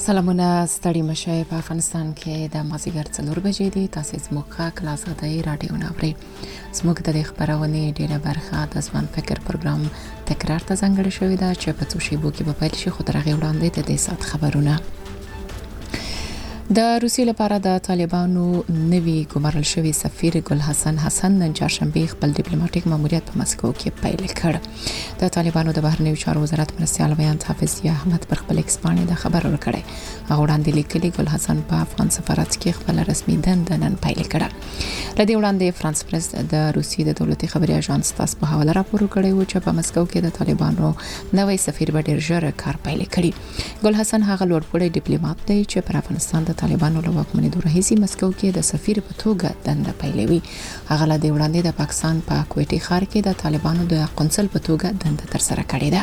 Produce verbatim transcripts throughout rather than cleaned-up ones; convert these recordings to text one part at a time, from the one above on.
سلامونه ستړي مشه په افغانستان کې د مازیګر څلور بجې دي. تاسو زموږ کلاس غدای رادیو ناوړي زموږ د خبرونه ډیره برخه د ځوان فکر پروګرام تکرار ته ځانګړی شوې ده چې په څو شیبو کې به پیل شي. خو ترغه وړاندې د دې سات خبرونه د روسیې لپاره د طالبانو نوی ګمارل شوی سفیر ګل حسن حسن نن چهارشنبه خپل ډیپلوماټیک ماموریت په مسکو کې پیل کړ. د طالبانو د بهرنیو چارو وزارت مرستيال بیان حافظ احمد پر خپل ایکس باندې د خبر ورکړی. هغه وړاندې لیکلي ګل حسن په افغان سفارت کې خپل رسمي دند نن پیل کړه. لدې وړاندې فرانس پریس د روسیې د دولتي خبري اژانس تاس په حواله راپور کړی و چې په مسکو کې د طالبانو نوی سفیر به ډیر ژر کار پیل کړي. ګل حسن هغه لوړپوړی ډیپلوماټ دی چې پر افغانستان د طالبانو له واکمنۍ راهیسي مسکو کې د سفیر په توګه دنده پیلوي. هغه له دې وړاندې د پاکستان په کوټي ښار کې د طالبانو د قونسل په توګه دنده ترسره کړې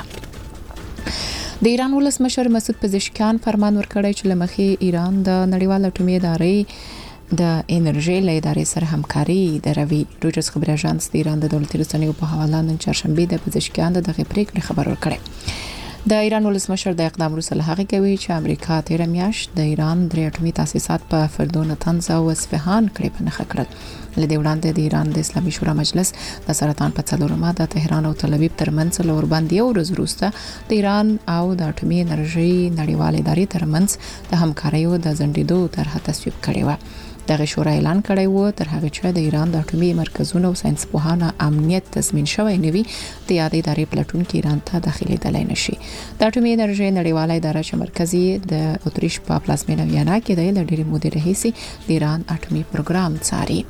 ده. د ایران ولسمشر مسعود پزشکیان فرمان ورکړی چې لمخې ایران د نړیوال اټومي ادارې د انرژي له ادارې سره همکاري دروي. رویټرز خبري اژانس د ایران د دولتي رسنیو په حواله نن چهارشنبه د پزشکیان دغه پریکړې خبر ورکړی. د ایران ولسمشر د اقدام وروسته له هغه کوي چې امریکا تیر میاشت د ایران درې اټومي تاسیسات په فردو نتنز او اصفهان کړي په نخښه کړل. لدې وړاندې د ایران د اسلامي شورا مجلس د سرطان په څلورمه د تهران او تل ابیب ترمنځ لور باندې او ورځ وروسته د ایران او د اټومي انرژي نړیوال ادارې ترمنځ د همکاریو د ځنډېدو طرحه تصویب کړې و. دغه شورا اعلان کړی و تر هغه چې د ایران د اټومي مرکزونو او ساينس پوهانو امنیت تضمین شوی نوي د یادې ادارې پلټون کې ایران ته داخلي دلای نشي. د اټومي انرژي نړیواله اداره چې مرکزي د اتریش په پلازمینه ویانا کې د ډېری مودې راهیسي د ایران اټومي پروګرام څاري.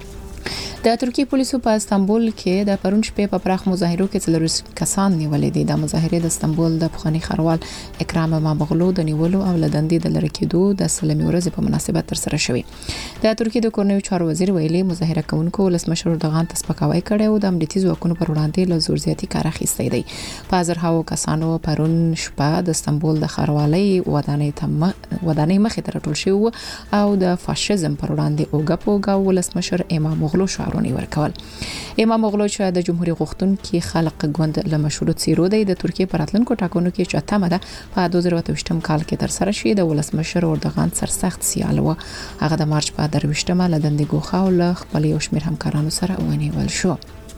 د ترکی پولیسو په استانبول کې د پرون شپې په پراخ مظاهرو کې څلور کسان نیولې دي. د مظاهره د استانبول د پخوانی خروال اکرام امامغلو د نیولو او لدندې د لری کېدو د سلمي ورځې په مناسبت تر سره شوې. د ترکی د کورنیو چارو وزیر ویلي مظاهره کوونکو ولسمشر اردوغان تسپکاوی کړی او د امنیتي ځواکونو پر وړاندې له زور زیاتی کار اخیستی دی. په زرهاو کسانو پرون شپه د استانبول د خروالي ودانۍ تم ودانۍ مخې ته راټول شو او د فاشیزم پر وړاندې اوګه پوګه ولسمشر امامغلو شعارونه ورکول. امامغلو چې د جمهوریت غوښتونکو خلق ګوند له مشروط سیرو دی د ترکیه پر اتلونکو ټاکنو کې چاتمه ده په دوه زره اووه کال کې تر سره شي. د ولسمشر اردوغان سرسخت سیال و. هغه د مارچ په درويشتمه لدندې ګوخه او له خپل یو شمېر همکارانو سره ونیول شو.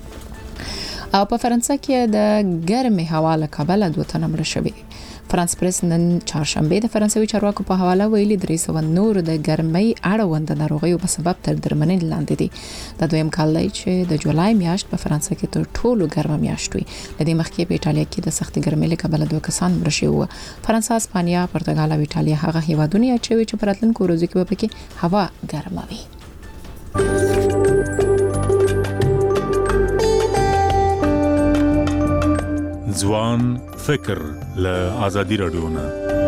او په فرانسه کې د ګرمې هوا له کبله دوه تنه مړه شوي. فرانس پریس نن چهارشنبه د فرانسوي چارواکو په حواله ویلي درې سوه نور د ګرمۍ اړوند ناروغیو په سبب تر درملنې لاندې دي. د دویم کال دی چې د جولای میاشت په فرانسه کې تر ټولو ګرمه میاشت وي. د دې مخکې په ایټالیا کې د سخت ګرمۍ له کبله دوه کسان مړه شوي وو. فرانسه، اسپانیا، پرتګال او ایټالیا هغه هیوادونه چې په راتلونکو ورځو کې به پکې هوا ګرمه وي. ځوان فکر له آزادي رادیو نه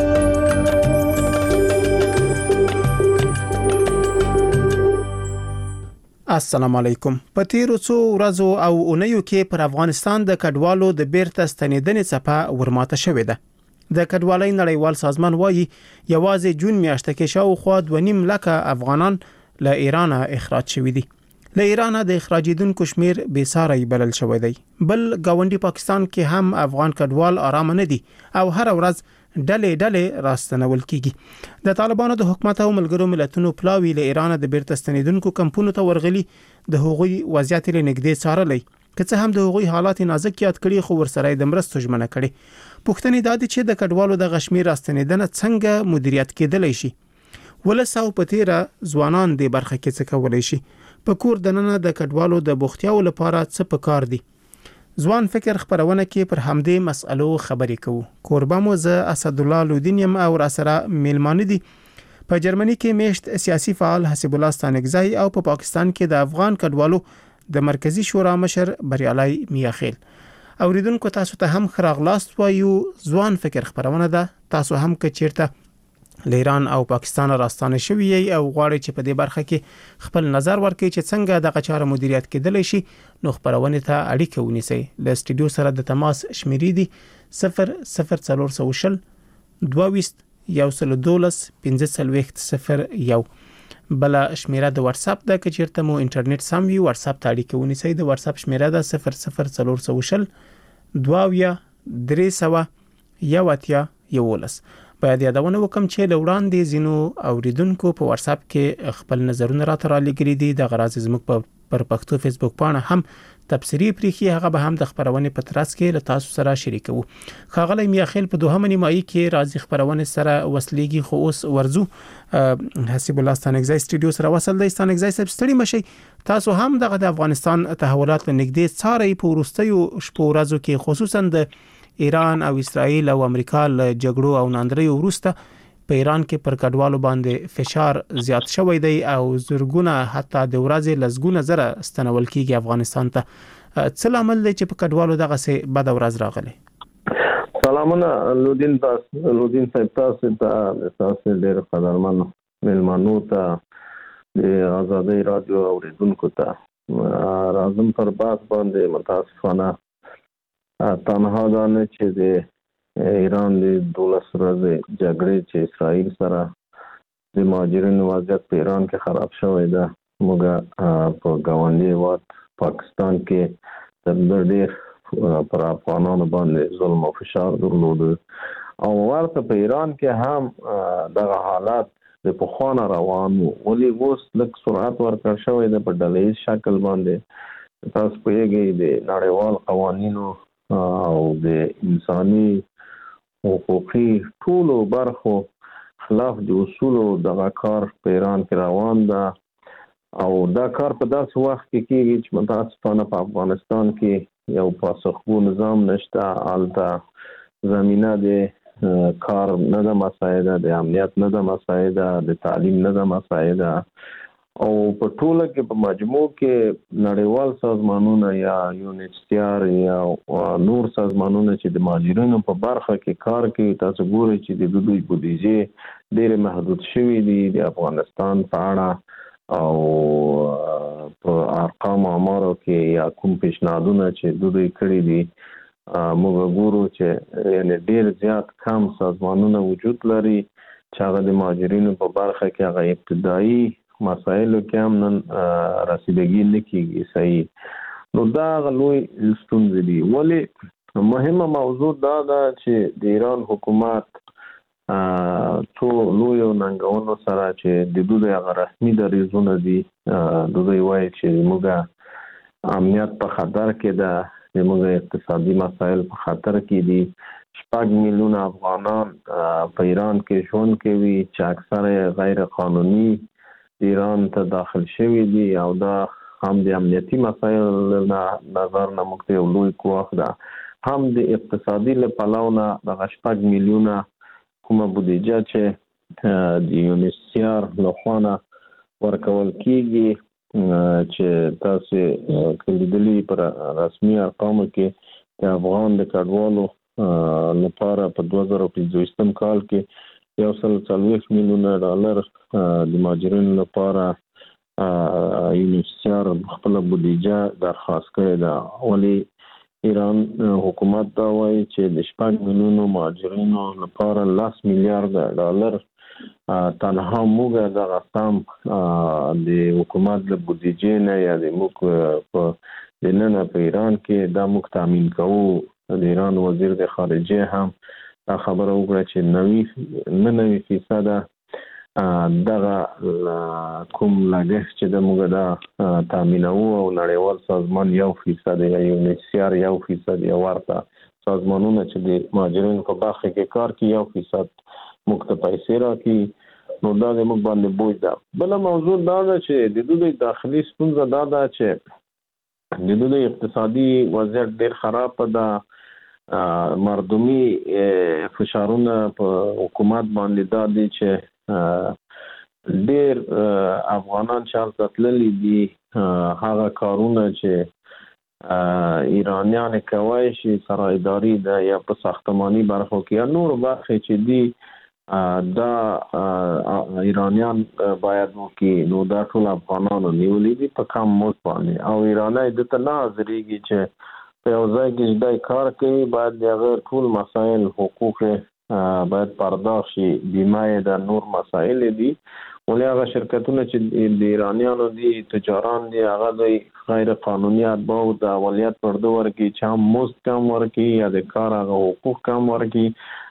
السلام علیکم. په تیرو څو ورځو او اونیو کې پر افغانستان د کډوالو د بیرته ستنیدنې څپه ورماته شوې ده. د کډوالۍ نړیوال سازمان وایي یوازې جون میاشته کې شاوخوا دوه نیم لکه افغانان له ایران اخراج شوي دي. له ایران د اخراجیدونکو شمیر بې ساري بلل شوی دی. بل گاونډي پاکستان کې هم افغان کډوال آرام نه دي او هر ورځ ډلې ډلې راستنول کیږي. د طالبانو د حکومت او ملګرو ملتونو پلاوی له ایران د بیرته ستنیدونکو کمپونو ته ورغلي د هغوی وضعیت له نږدې څارلې. که څه هم د هغوی حالات نازک یاد کړي خو ورسره د مرستو ژمنه کړي. پوښتنې دا دي چې د کډوالو د غشمیر راستنیدنه څنګه مدیریت کېدلی شي. ولساو پتیره ځوانان د برخه کې څه کولای شي. په کور دننه د کډوالو د بوختیاو لپاره څه پکار دي. ځوان فکر خبرونه کې پر همدې مسألو خبرې کوو. کوربه مو زه اسد الله لودینیم او را سره میلمانه دي. په جرمني کې میشت سیاسي فعال حسب الله ستانکزی او په پاکستان کې د افغان کډوالو د مرکزی شورا مشر بریالای میاخیل. اوریدونکو تاسو ته هم خراغلاست وایو. ځوان فکر خبرونه ده. تاسو هم که چیرته ایران او پاکستان راستانه شوی او غواړي چې په دې برخه کې خپل نظر ورکړي چې څنګه دغه چاره مدیریت کېدلی شي نو خبرونه ته اړیکه ونیسئ. له سټډیو سره د تماس شمیرې دي صفر صفر څلور سوه شل دوه ویشت یو سل دولس پنځه څلوېښت صفر یو. بل شمیره د واتس اپ د کچیرته مو انټرنیټ سم وي واتس اپ ته اړیکه ونیسئ. د واتس اپ شمیره د صفر صفر څلور سوه شل دوه ویا درې سوه یو اتیا یولس. باید یادونه وکم چې لوړاندې زینو اوریدونکو په واتس اپ کې خپل نظرونه راته را لګري دي د غراض زموږ په پر پښتو فیسبوک پاڼه هم تبصری پریخي هغه به هم د خبرونې په ترڅ کې له تاسو سره شریکو. خاغلی میاخیل په دوهمه نیمایي کې راځي خبرونه سره وسلېږي خو اوس ورزو حسیب الله ستانګزای سټډیو سره وصل دی. ستانګزای سب ستړي مشي تاسو هم دغه د افغانستان تحولات لنګدې څاري په ورستیو شپو ورځو کې خصوصا د ایران او اسرائیل او امریکا له جګړو او ناندریو ورسته په ایران کې پر کډوالو باندې فشار زیات شوی دی او زرګونه حتی د ورځې لزګونه زره ستنول کیږي افغانستان ته. څه عمل دی چې په کډوالو دغه سه بد ورځ راغلی؟ سلامونه لودین تاسو لودین صاحب تاسو ته تاسو ډېر قدرمن ملمنو ته د آزادۍ رادیو اوریدونکو ته راځم پر بحث باندې. متاسفانه تنها دا نه چې د ایران د دولس ورځې جګړې چې اسرائیل سره د مهاجرینو وضعیت په ایران کې خراب شوی ده، موږ په ګاونډي هیواد پاکستان کې تر ډېر پر افغانانو باندې ظلم او فشار درلود او ورته په ایران کې هم دغه حالات د پخوانه روان وو، ولې اوس لږ سرعت ورکړ شوی ده په ډلهیز شکل باندې. تاسو پوهیږئ د نړیوال قوانینو او د انساني حقوقي ټولو برخو خلاف د اصولو دغه کار په ایران کې روان ده او دا کار په داسې وخت کې کېږي چې متاسفانه په افغانستان کې یو پاسخگو نظام نشته، هلته زمینه د کار نه ده مساعده، د امنیت نه ده مساعده، د تعلیم نه ده مساعده او په ټوله کې په مجموع کې نړیوال سازمانونه یا یونیسیار یا نور سازمانونه چې د مهاجرینو په برخه کې کار کوي، تاسو ګورئ چې د دوی بودیجې ډېرې محدود شوي دي د افغانستان په اړه او په ارقام اعمارو کې یا کوم پیشنهادونه چې دوی کړي دي موږ ګورو چې یعنې ډېر زیات کم سازمانونه وجود لري چې هغه د مهاجرینو په برخه کې هغه ابتدایي مسایلو کې هم نن رسیدګي نه کېږي صحیح. نو دا لوی ستونزې دي. ولې مهمه موضوع دا ده چې د ایران حکومت څو لویو ننګونو سره چې د دوی هغه رسمي دریځونه دي، دوی وایي چې موږ امنیت په خطر کې ده، موږ اقتصادي مسایل په خطر کې دي، شپږ میلیونه افغانان په ایران کې ژوند کوي چې اکثره غیر قانوني ایران ته داخل شوی دي او دا هم د امنیتي مسایل نظر نه موږ ته یو لوی ګواښ ده، هم د اقتصادي له پلوه نه دغه شپږ میلیونه کومه بودیجه چې د یونیسیار لخوا نه ورکول کېږي چې تاسو لیدلي پر رسمي ارقامو کې د افغان د کډوالو لپاره په دوه زره پنځوستم کال کې یو سل څلوېښت میلیونه ډالر د مهاجرینو لپاره یونیسیار خپله بودیجه درخواست کړې ده. ولې ایران حکومت دا وایي چې د شپږ میلیونو مهاجرینو لپاره لس میلیارده ډالر تنها موږ دغه سم د حکومت له بودیجې نه یا د موږ په دننه په ایران کې دا موږ تامین کوو. د ایران وزیر د خارجه هم دا خبره وکړه چې نوي نه نوي فیصده دغه کوم لګښت چې د موږ دا تامینوو او نړیوال سازمان یو فیصد یا یونیسیار یو فیصد یا ورته سازمانونه چې د مهاجرینو په برخه کې کار کوي یو فیصد موږ ته پیسې راکړي، نو دا د موږ باندې بوج ده. بله موضوع دا ده چې د دوی داخلي ستونزه دا ده چې د دوی اقتصادي وضعیت ډېر خراب ده، مردمی فشارونه په حکومت باندې دا دي چې ډېر افغانان چې هلته تللي دي هغه کارونه چې ایرانیان کولی شي سرایداري ده یا په ساختماني برخو کې یا نور برخې چې دي دا ایرانیان باید وکړي، نو دا ټول افغانانو نیولي دي په کم مزد باندې او ایرانی دته نه حاضرېږي چې په یو ځای کې چې دی کار کوي باید د هغه ټول مسایل حقوق باید پرداخت شي، بیمه یې د نور مسایل دي. ولې هغه شرکتونه چې د ایرانیانو دي تجاران دي هغه دوی غیر قانوني اتباع د اولیت پرده ورکړي چې هم مزد کم ورکړي یا د کار هغه حقوق کم ورکړي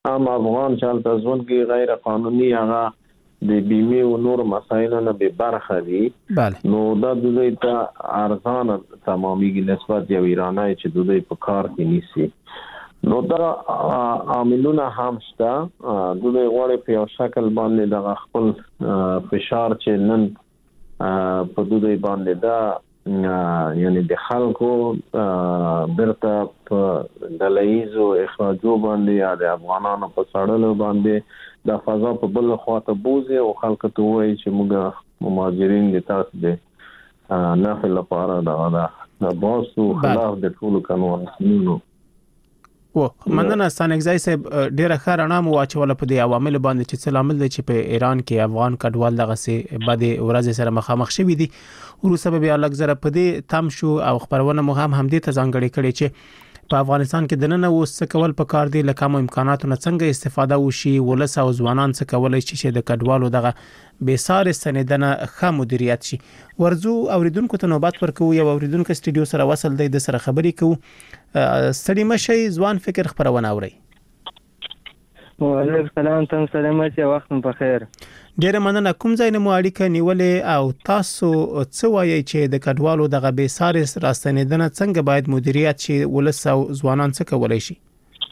عام افغان چې تاسو کې غیر قانوني هغه د بیمه او نور مسایل نه به برخه دي بله نو دا د دوی ته ارزان تمامي نسبت یو ایرانی چې د دوی په کار کې نیسي نو دا عاملونه هم شته د دوی غوړې په یو شکل باندې د خپل فشار چې نن په دوی باندې دا یعنی د خلکو برته په دلایزو اخراجو باندې یا د افغانانو په سړلو باندې د فضا په بل خواته بوزي او خلک ته وایي چې موږ مهاجرین د تاسو د نفل لپاره دا باسو خلاف د ټولو قانونونو و مننه ستانګزای صاحب ډیره ښه رڼا مو واچوله په دې عوامل باندې چې څه لامل دي چې په ایران کې افغان کډوال دغه سي بعد ورځ سره مخامخ شوي دي وروسته به الګ زره په دې تم شو او خبرونه مو هم همدې ته ځانګړي کړي چې په افغانستان کې د نن اوس څه کول په کار دي لکه مو امکاناتو نه څنګه استفاده وشي ولس او ځوانان څه کولای شي چې د کډوالو دغه بے سار سندنه ښه مدیریت شي ورزو اوریدونکو ته نوبت ورکو یو اوریدونکو سټډیو سره وصل دی د سره خبرې کوو ستړي مشي ځوان فکر خبرونه اوري وعلیکم السلام تم سلامت یا وخت په خیر ډیره مننه کوم ځای نه مو اړیکه نیولې او تاسو څه وایي چې د کډوالو دغه بے سار راستنیدنه څنګه باید مدیریت شي ولس او ځوانان څه کولای شي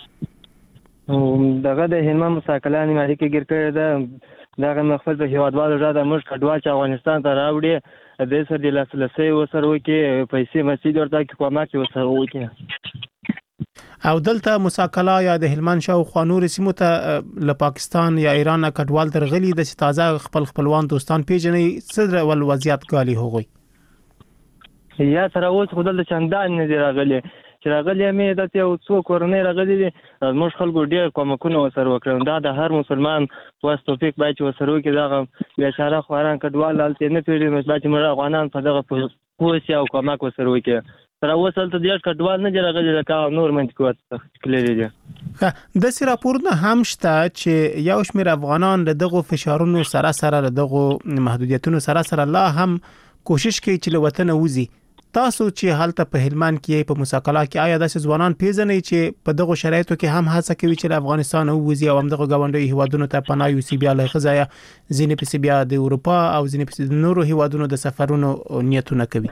دغه د هلمند مساکلان اړیکه ګر کړی ده دغه مخفل په هیوادوالو را د موږ کډوال چې افغانستان ته راوړي د سر د لاسلسي وسر وکي پیسې مسجد ورته کې کومه کې وسر وکي او دلته مساکلا یا د هلمند شاو خانور سیمو ته له پاکستان یا ایران کډوال درغلي د تازه خپل خپلوان دوستان پیژنې صدر ول وضعیت غالي هوغي یا سره اوس خدای د چندان نه دی راغلي چې راغلي مې د یو څو کورنۍ راغلي دي موږ خلکو ډیر کومکونه وسر وکړو دا د هر مسلمان واس توفیق باید وسر وکړي دا بیچاره خواران کډوال لالته نه پیړي مې باید موږ افغانان په دغه پوسیا او کومک وسر وکړي تر اوسه ته ډیر کډوال نه راغلي لکه نور منځ کوت کلیری دي د سی راپورونه هم شته چې یو شمېر افغانان له دغه فشارونو سره سره له دغه محدودیتونو سره سره لا هم کوشش کوي چې له وطن وځي تاسو چې حالت په هلمند کې په مساکلا کې آیا د ځوانان پیژنې چې په دغه شرایطو کې هم هڅه کوي چې افغانستان وځي او هم دغه غونډې هیوادونو ته پناه یوسي بیا له غزایا ځینې په بیا د اروپا او ځینې په نورو هیوادونو د سفرونو نیتونه کوي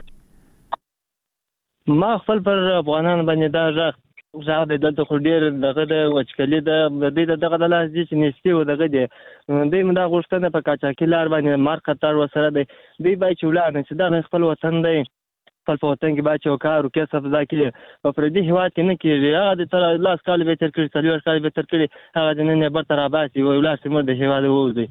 ما خپل پر افغانان باندې دا ځخ زه د دلته خو ډیر دغه د وچکلي د دې دغه د لاس دي چې نشتی و دغه دی دوی موږ غوښتنه په کاچاکي لار باندې مار خطر وسره دی دوی باید چولار نه چې دا خپل وطن دی خپل وطن کې باید چوکار او کیسه فضا کې په پردي هوا کې نه کېږي هغه د تر لاس کال به تر کړی څلور کال به تر کړی هغه د نن به تر اباسي وي لاس مر د هوا د وځي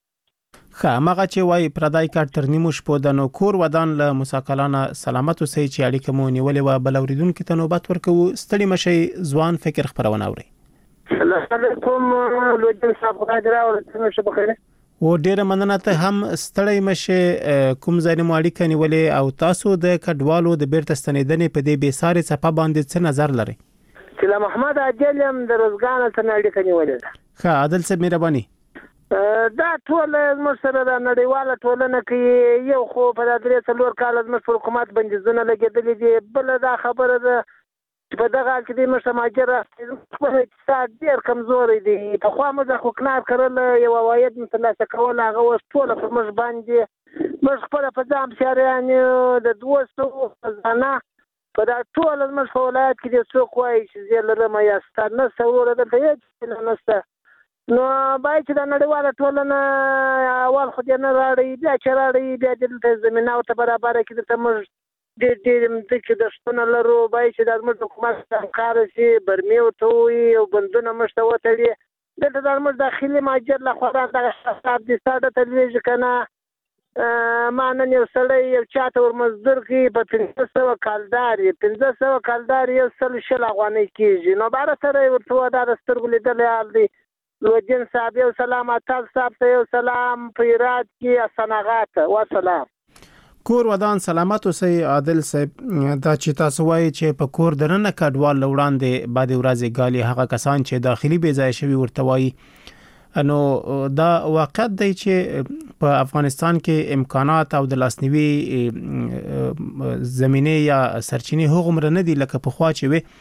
خه ماغه چې وای پردای کار تر نیمو شپو د نو کور ودان له مساکلانه سلامت اوسئ چې اړیکه مو نیولې و بل اوریدونکو ته نوبت ورکو ستړي مشي ځوان فکر خبرونه اوري السلام علیکم لوجن صاحب خدای دراو څه بخیر و ډیره مننه ته هم ستړی مشي کوم ځای مو اړیکه نیولې او تاسو د کډوالو د بیرته ستنیدنې په دې بې ساري صفه باندې څه نظر لري چې محمد عادل هم د روزګان ته اړیکه نیولې ښه عادل صاحب مهرباني دا ټول مسره د نړیواله ټولنه کې یو خو په درې څلور کال د حکومت بندیزونه لګیدلې دي بل دا خبره ده چې په دغه کې د مشماجر خپل اقتصاد ډیر کمزوري دي په خو موږ خو کار کړل یو واید مثلا کول هغه وس ټول په مش باندې مش خپل په ځام شریان د دوستو ځنا په دا ټول مش ولایت کې د څوک وایي چې زیلره ما یاست نه سوره د هیڅ نه نسته نو باید چې د نړیواله ټولنه اول خو دې نه راړي بیا چې راړي بیا د زمينه او ته برابر کې د تمر د دې متکه د شتون لرو باید چې د موږ حکومت کار شي برمي او توي او بندونه مشته وتړي دلته د موږ داخلي ماجر له خوا د حساب د ساده تلويزیون کنه ما نن یو سړی یو چاته ور مزدور کې په پنځه سوه کالداري پنځه سوه کالداري یو سل شل افغانۍ کېږي نو بار سره ورته دا سترګو لیدل حال دی لوجن صاحب یو سلام اتل صاحب ته یو سلام پیرات کې اسنغات و سلام کور ودان سلامت اوسئ عادل صاحب دا چې تاسو وایي چې په کور درنه کډوال لوړاندې بعد ورځې غالي هغه کسان چې داخلي بې ځای شوی ورته وایي انو دا واقعیت دی چې په افغانستان کې امکانات او د لاسنیوي زمینه یا سرچینې هغومره نه دي لکه په خوا چې وي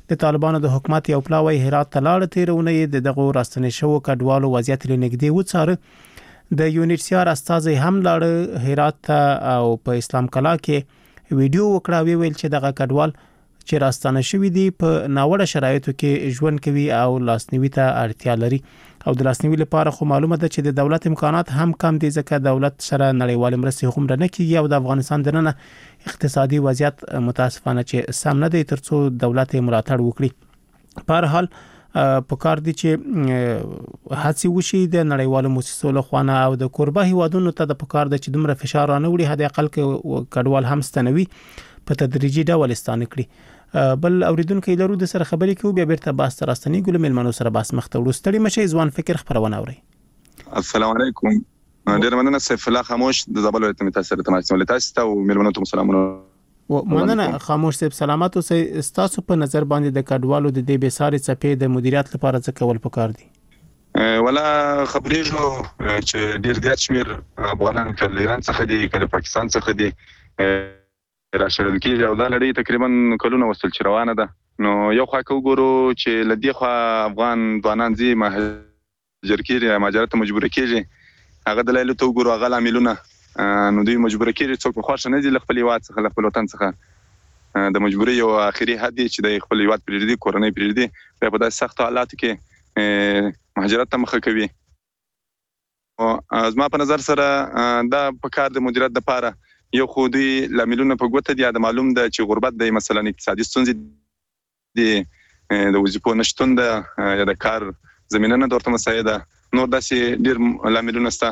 د طالبانو د حکومت یو پلاوی هرات ته لاړ تیرونه د دغه راستنې شو کډوالو وضعیت لنګدي وڅاره د یونیسیار استازي هم لاړ هرات ته او په اسلام کلا کې ویډیو وکړه ویل چې دغه کډوال چې راستانه شوی دی په ناوړه شرایطو کې ژوند کوي او لاسنیوي ته اړتیا لري او د لاسنیوي لپاره خو معلومه ده چې د دولت امکانات هم کم دي ځکه دولت سره نړیوال مرستې هم نه کیږي او د افغانستان دننه اقتصادي وضعیت متاسفانه چې سم نه دی ترڅو دولت ملاتړ وکړي په هر حال په کار دي چې هڅه وشي د نړیوالو مؤسسو له خوا او د کوربه هیوادونو ته د پکار د چې دومره فشار نه وړي هدا اقل کې کډوال هم ستنوي په تدریجي ډول ستانه کړي بل اوریدونکو لرو د سره خبرې کوي بیا بیرته باس ترستنی ګل ملمنو سره باس مخته ورستړي مشه ځوان فکر خبرونه اوري السلام علیکم ډیر مننه سیف الله خاموش د زابل ولایت متاثر تماسي ولایت ته او ملمنو ته سلامونه و مننه خاموش سیف سلامات اوسئ تاسو په نظر باندې د کډوالو د دې بساري چپې د مدیریت لپاره څه کول پکار دي ولا خبرېږو چې ډیر زیات شمیر افغانان کله ایران څخه دي کله پاکستان څخه دي راشدل کېږي او دا لړۍ تقریبا کلونه وصل چې روانه ده نو یو خوا کو ګورو چې لدی خو افغان ځوانان زی مهاجر کېږي مهاجرت ته مجبور کېږي هغه د لایلو تو ګورو هغه عاملونه نو دوی مجبور کېږي څوک خوښ نه دي خپل یوات څخه خپل وطن څخه د مجبوري یو اخري حد چې د خپل یوات پریږدي کورنۍ پریږدي په داسې سخت حالات کې مهاجرت ته مخه کوي او زما په نظر سره دا په کار د مدیریت لپاره یو خو دوی لاملونه په ګوته دي د معلوم ده چې غربت د مثلا اقتصادي ستونزې دي د وظیفو نشټون ده یا د کار زمينه نه درته مساعده نور داسې ډیر لاملونه سته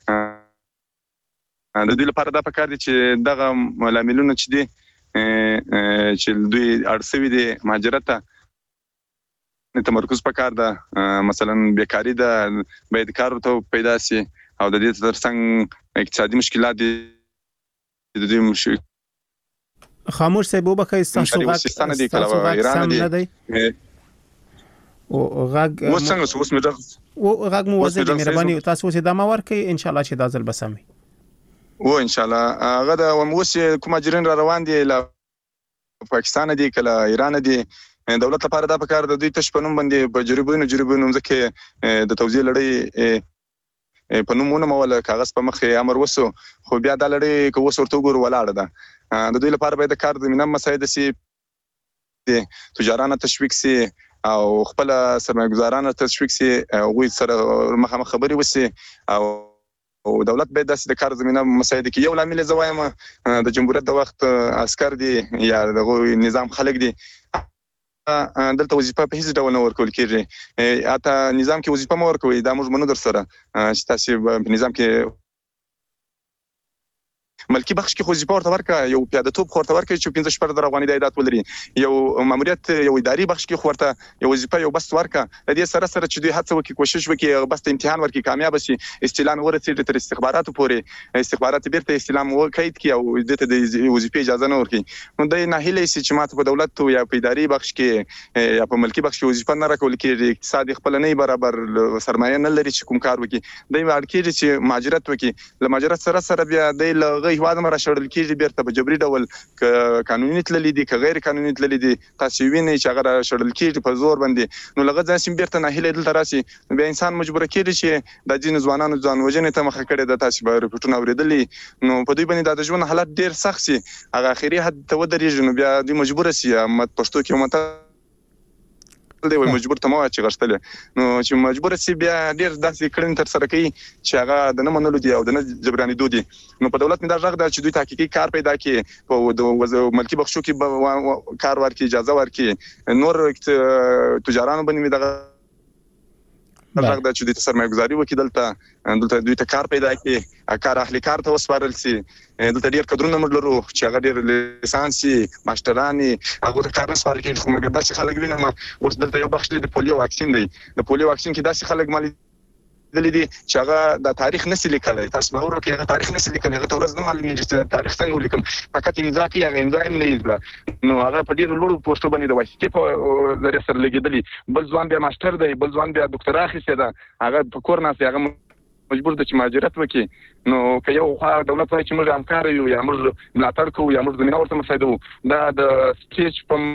د دې لپاره دا په کار دي چې دغه لاملونه چې دي چې دوی ارسوي دي مهاجرت ته تمرکز په کار ده مثلا بیکاری ده باید کار ته پیدا شي او د دې ترڅنګ اقتصادي مشکلات دي د دې مشکل خاموش صاحب وبخښه تاسو غاښ دي کله ایران دي او غاګ اوس څنګه اوس مې او غاګ مو وزه دې مهرباني تاسو چې دا ما ورکي ان شاء الله چې دا ځل بسامي و ان شاء الله هغه د وموس کوم اجرین را روان دي له پاکستان دي کله ایران دي دولت لپاره دا په کار د دوی تشپنوم باندې په جریبونو جریبونو ځکه د توزیع لړۍ په نومونه مولا کاغذ په مخ امر وسو خو بیا د لړۍ کو وسورته ګور ولاړ ده د دوی لپاره باید کار د مینه مساعده سي د تجارانه تشویق سي او خپل سرمایه‌ګزارانه تشویق سي او غوي سره مخه خبري وسي او او دولت باید د کار زمينه مساعده کې یو لامل زوایم د جمهوریت د وخت عسكر دي یا د نظام خلک دي دلته وظیفه په هیڅ ډول نه ورکول کېږي اته نظام کې وظیفه مو ورکوي دا موږ منو در سره چې تاسو په نظام کې ملکی بخش کې وظیفه ورته ورکا یو پیاده توپ ورته ورکا چې پنځه شپږ در افغاني د عیدات ولري یو ماموریت یو اداري بخش کې ورته یو وظیفه یو بس ورکا د دې سره سره چې دوی هڅه وکړي کوشش وکړي بس امتحان ورکړي کامیاب شي استعلام ورسېږي تر استخباراتو پورې استخبارات بیرته استعلام وکړي کې او دته د وظیفې اجازه نه ورکړي نو د نه هلي سي چې ماته په دولت یا په اداري بخش کې یا په ملکی بخش کې وظیفه نه راکول کېږي اقتصادي خپل نه برابر سرمایه نه لري چې کوم کار وکړي د اړ کېږي چې مهاجرت وکړي ل مهاجرت سره سره بیا د لغه هواد مر شړل کېږي بیرته په جبري ډول ک قانوني تللی دي ک غیر قانوني تللی دي تاسو وینئ چې هغه شړل کېږي په زور باندې نو لغه ځان سیم بیرته نه هلي دلته راسي بیا انسان مجبور کېږي چې د دین ځوانانو ځان وژنې ته مخه کړي د تاسو به رپورټونه اوریدلې نو په دوی باندې د ژوند حالت ډیر سخت سي هغه اخري حد ته ودرېږي نو بیا دوی مجبور سي مت پښتو کې مت دی وي مجبور ته مو چې غشتل نو چې مجبور سي بیا ډیر داسې کړن تر سره کوي چې هغه د نه منلو دي او د نه جبراني دودي نو په دولت مې دا ژغ ده چې دوی تحقیقي کار پیدا کړي په ملکی بخشو کې کار ورکړي اجازه ورکړي نور تجارانو باندې دغه ژغ ده چې د سرمایه‌ګزاري وکړي دلته دلته دوی ته کار پیدا کړي کار اهلي کار ته وسپارل سي دلته ډیر کډرونه مړلرو چې هغه ډیر لیسانسي ماسترانی هغه ته کار وسپارل کېږي خو موږ داسې خلک وینم اوس دلته یو بخش د پولیو واکسین دی د پولیو واکسین کې داسې خلک مالي دلی دي چې هغه د تاریخ نسل لیکلی تاسو به ورته هغه تاریخ نسل لیکلی هغه ورځ نه معلومیږي چې تاریخ څنګه ولیکم فقط امضا کوي هغه امضا هم نه ایزله نو هغه په ډېرو لوړو پوسټو باندې د واسطې په ذریعه سره لګېدلي بل ځوان بیا ماسټر دی بل ځوان بیا ډاکټرا اخیستې ده هغه په کور ناست هغه مجبور د چې مهاجرت وکړي نو که یو خوا دولت وایي چې موږ همکار یو یا موږ ملاتړ کوو یا موږ زمینه ورته مساعده وو دا د سټیج په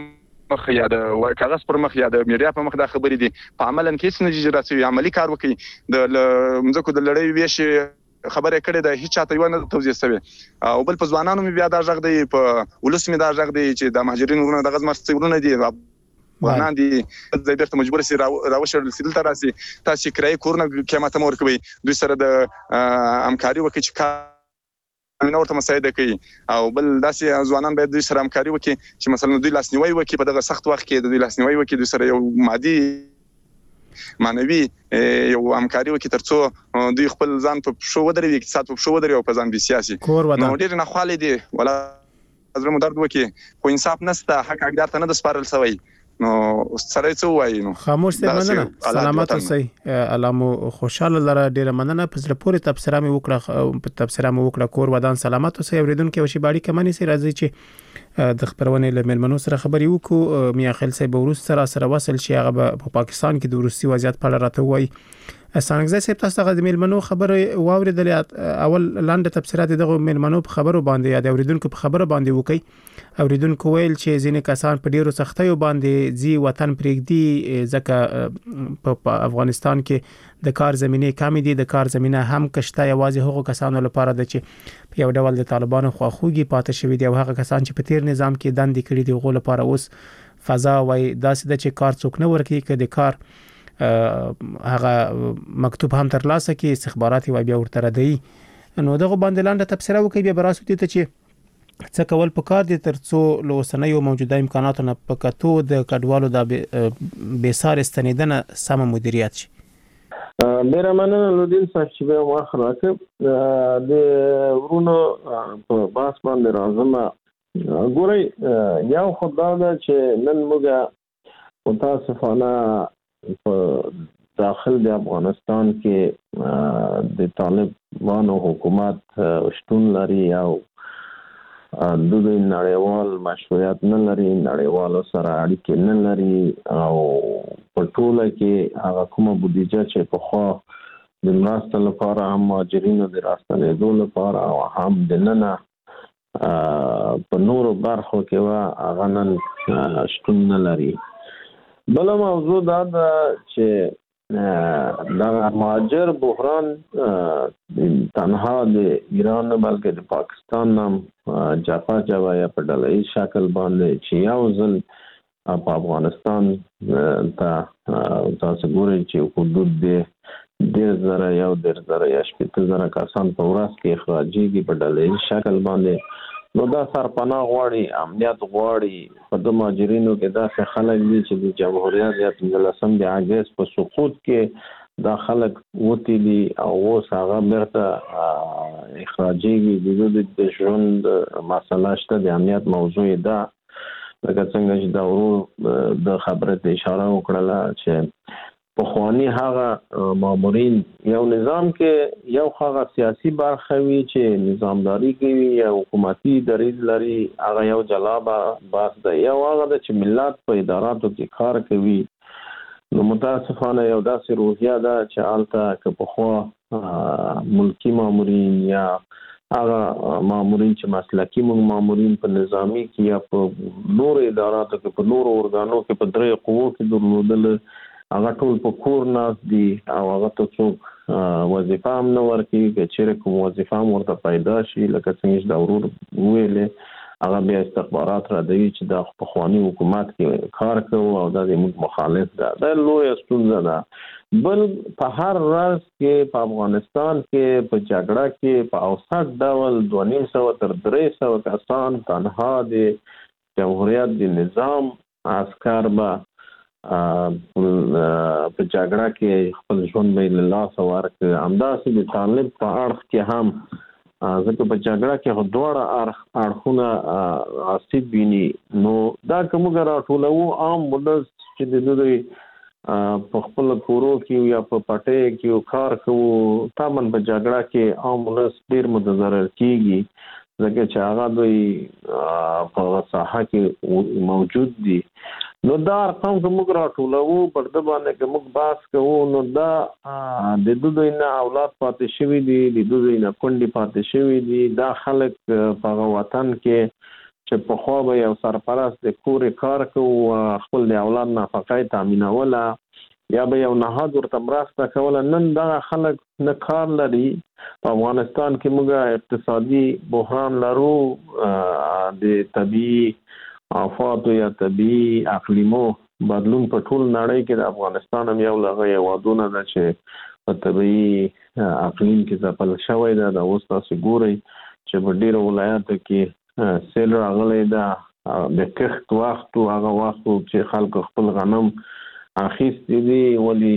مخ یا د کاغذ پر مخ یا د میډیا په مخ دا خبرې دي په عملاً کې څه نتیجه راځي عملی کار وکړي د مزکو د لړۍ ویش خبره کړې ده هیڅ چاته یو نه توضیح شوی او بل په ځوانانو مې بیا دا ژغ دی په ولس مې دا ژغ دی چې د مهاجرینو ورونه د غزمر څورونه دي افغانان دي د بیرته مجبور سي راوشل سیدل تراسي تاسو کرای کورونه قیمت مور کوي دوی سره د همکاري وکړي چې نو ورته مساعده کوي او بل داسې ځوانان باید دوی سره همکاري وکړي چې مثلا دوی لاسنیوي وکړي په دغه سخت وخت کې دوی لاسنیوي وکړي دوی سره یو مادي مانوي یو همکاري وکړي ترڅو دوی خپل ځان په شو ودري اقتصاد په شو ودري او په ځان بي سیاسي نو ډیر نه خالي دي ولا زړه مو درد وکړي خو انصاف نشته حق حقدار ته نه د سپارل سوی نو سره څه وایي نو خاموش ته مننه سلامات اوسئ علامو خوشاله لره ډیره مننه په زړه پورې تبصره مې وکړه په تبصره مې وکړه کور ودان سلامات اوسئ اوریدونکو وشي باړي کمنې سي راځي چې د خبرونې له ملمنو سره خبري وکړو میا خل سي بوروس سره سره وصل شي هغه په پاکستان کې د روسي وضعیت په اړه راته وایي اسانګزه سي تاسو د ملمنو خبره واوریدل اول لاندې تبصره دغه ملمنو په خبرو باندې یا د اوریدونکو په خبره باندې وکي اوریدونکو ویل چې ځینې کسان په ډیرو سختیو باندې ځي وطن پرېږدي ځکه په افغانستان کې د کار زمينه کم دي د کار زمينه هم کشته یوازې هغو کسانو لپاره د چې په یو ډول د طالبانو خواخوږي پاتې شوی دی او هغه کسان چې په تیر نظام کې دندې کړې دي غو لپاره اوس فضا وای داسې د چې کار څوک نه ورکړي کې د کار هغه مکتوب هم تر لاسه کې استخباراتي وای بیا ورته ردی نو دغه باندې لاندې تبصره وکي بیا براسو دي ته چې څه کول پکار دي ترڅو لوسنیو موجوده امکاناتو نه پکاتو د کډوالو د بیسار استنیدنه سم مدیریت شي ډیره مننه لودین صاحب چې به واخ راکړ د ورونو په باس باندې راځم ګورئ یو خدای دا چې نن موږ متاسفانه په داخل د افغانستان کې د طالبانو حکومت شتون لري او د دوی نړیوال مشروعیت نه لري نړیوالو سره اړیکې نه لري او په ټوله کې هغه کومه بودیجه چې په خو د مرستې لپاره هم مهاجرینو د راستنېدو لپاره او هم د ننه په نورو برخو کې وا هغه نن شتون نه لري بل موضوع دا ده چې دا مهاجر بحران تنها د ایران نه بلکې د پاکستان هم جاپا جاوا یا په ډله‌ایز شکل باندې چې یو ځل په افغانستان ته تاسو ګورئ چې حدود د ډېر زره یو ډېر زره یا شپږ زره کسان په ورځ کې اخراجيږي په ډله‌ایز شکل باندې نو دا سرپناه غواړي امنیت غواړي په د مهاجرینو کې داسې خلک دي چې د جمهوریت یا پنځلسم د اگست په سقوط کې دا خلک وتی دي او اوس هغه بیرته اخراجيږي د د ژوند مسله شته د امنیت موضوع ده لکه څنګه چې دا ورو د خبره ته اشاره وکړه چې په خواني هغه مامورین یو نظام کې یو هغه سیاسي برخه وی چې نظامداري کوي یا حکومتي دریض لري هغه یو جلابه باس ده یو هغه چې ملت په اداراتو کې کار کوي نو متاسفانه یو داسې روحیه ده چې الته که په خو ملکی مامورین یا هغه مامورین چې مسلکی مامورین په نظامی کې یا په نور اداراتو کې په نور اورګانو کې په درې قوو کې درلودل هغه ټول په کور ناس دي او هغه ته څوک وظیفه هم نه ورکوي که چیرې کوم وظیفه هم ورته پیدا شي لکه څنګه چې دا ورور ویلې هغه بیا استخبارات را دی چې د پخواني حکومت کې کار کوي او دا د موږ مخالف ده دا لویه ستونزه ده بل په هر راز کې په افغانستان کې په جګړه کې په اوسط ډول دوه نیم سوه تر درې سوه کسان تنها د جمهوریت د نظام عسکر به په جګړه کې خپل ژوند به له لاسه ورکړي همداسې د طالب په اړخ کې هم ځکه په جګړه کې خو دواړه اړخونه آسیب ویني نو دا که موږ راټولوو عام ولس چې د دوی په خپل کورو کې یا په پټۍ کې کار کوو طبعا په جګړه کې عام ولس ډېر متضرر کیږي ځکه چې هغه دوی په ساحه کې موجود دي نو دا ارقام که موږ راټولوو پر د باندې که موږ بحث کوو نو دا د دوی نه اولاد پاتې شوي دي د دوی نه کونډې پاتې شوي دي دا خلک په هغه وطن کې چې په خو به یو سرپرست د کور کار کوي خپل د اولاد نفقه تامینوله یا به یو نهاد ورته مرسته کوله. نن دا خلک نه کار لري. په افغانستان کې موږ اقتصادي بحران لرو، د طبيعي آفات یا طبيعي اقلیمو بدلون په ټول نړۍ کې د افغانستان هم یو لغه یوادونه ده چې په طبيعي اقلیم کې ځپل شوی ده. د اوس تاسو ګورئ چې په ډیرو ولایاتو کې سیل راغلی ده، د کښت وخت او هغه وخت چې خلکو خپل غنم اخیستي دي ولې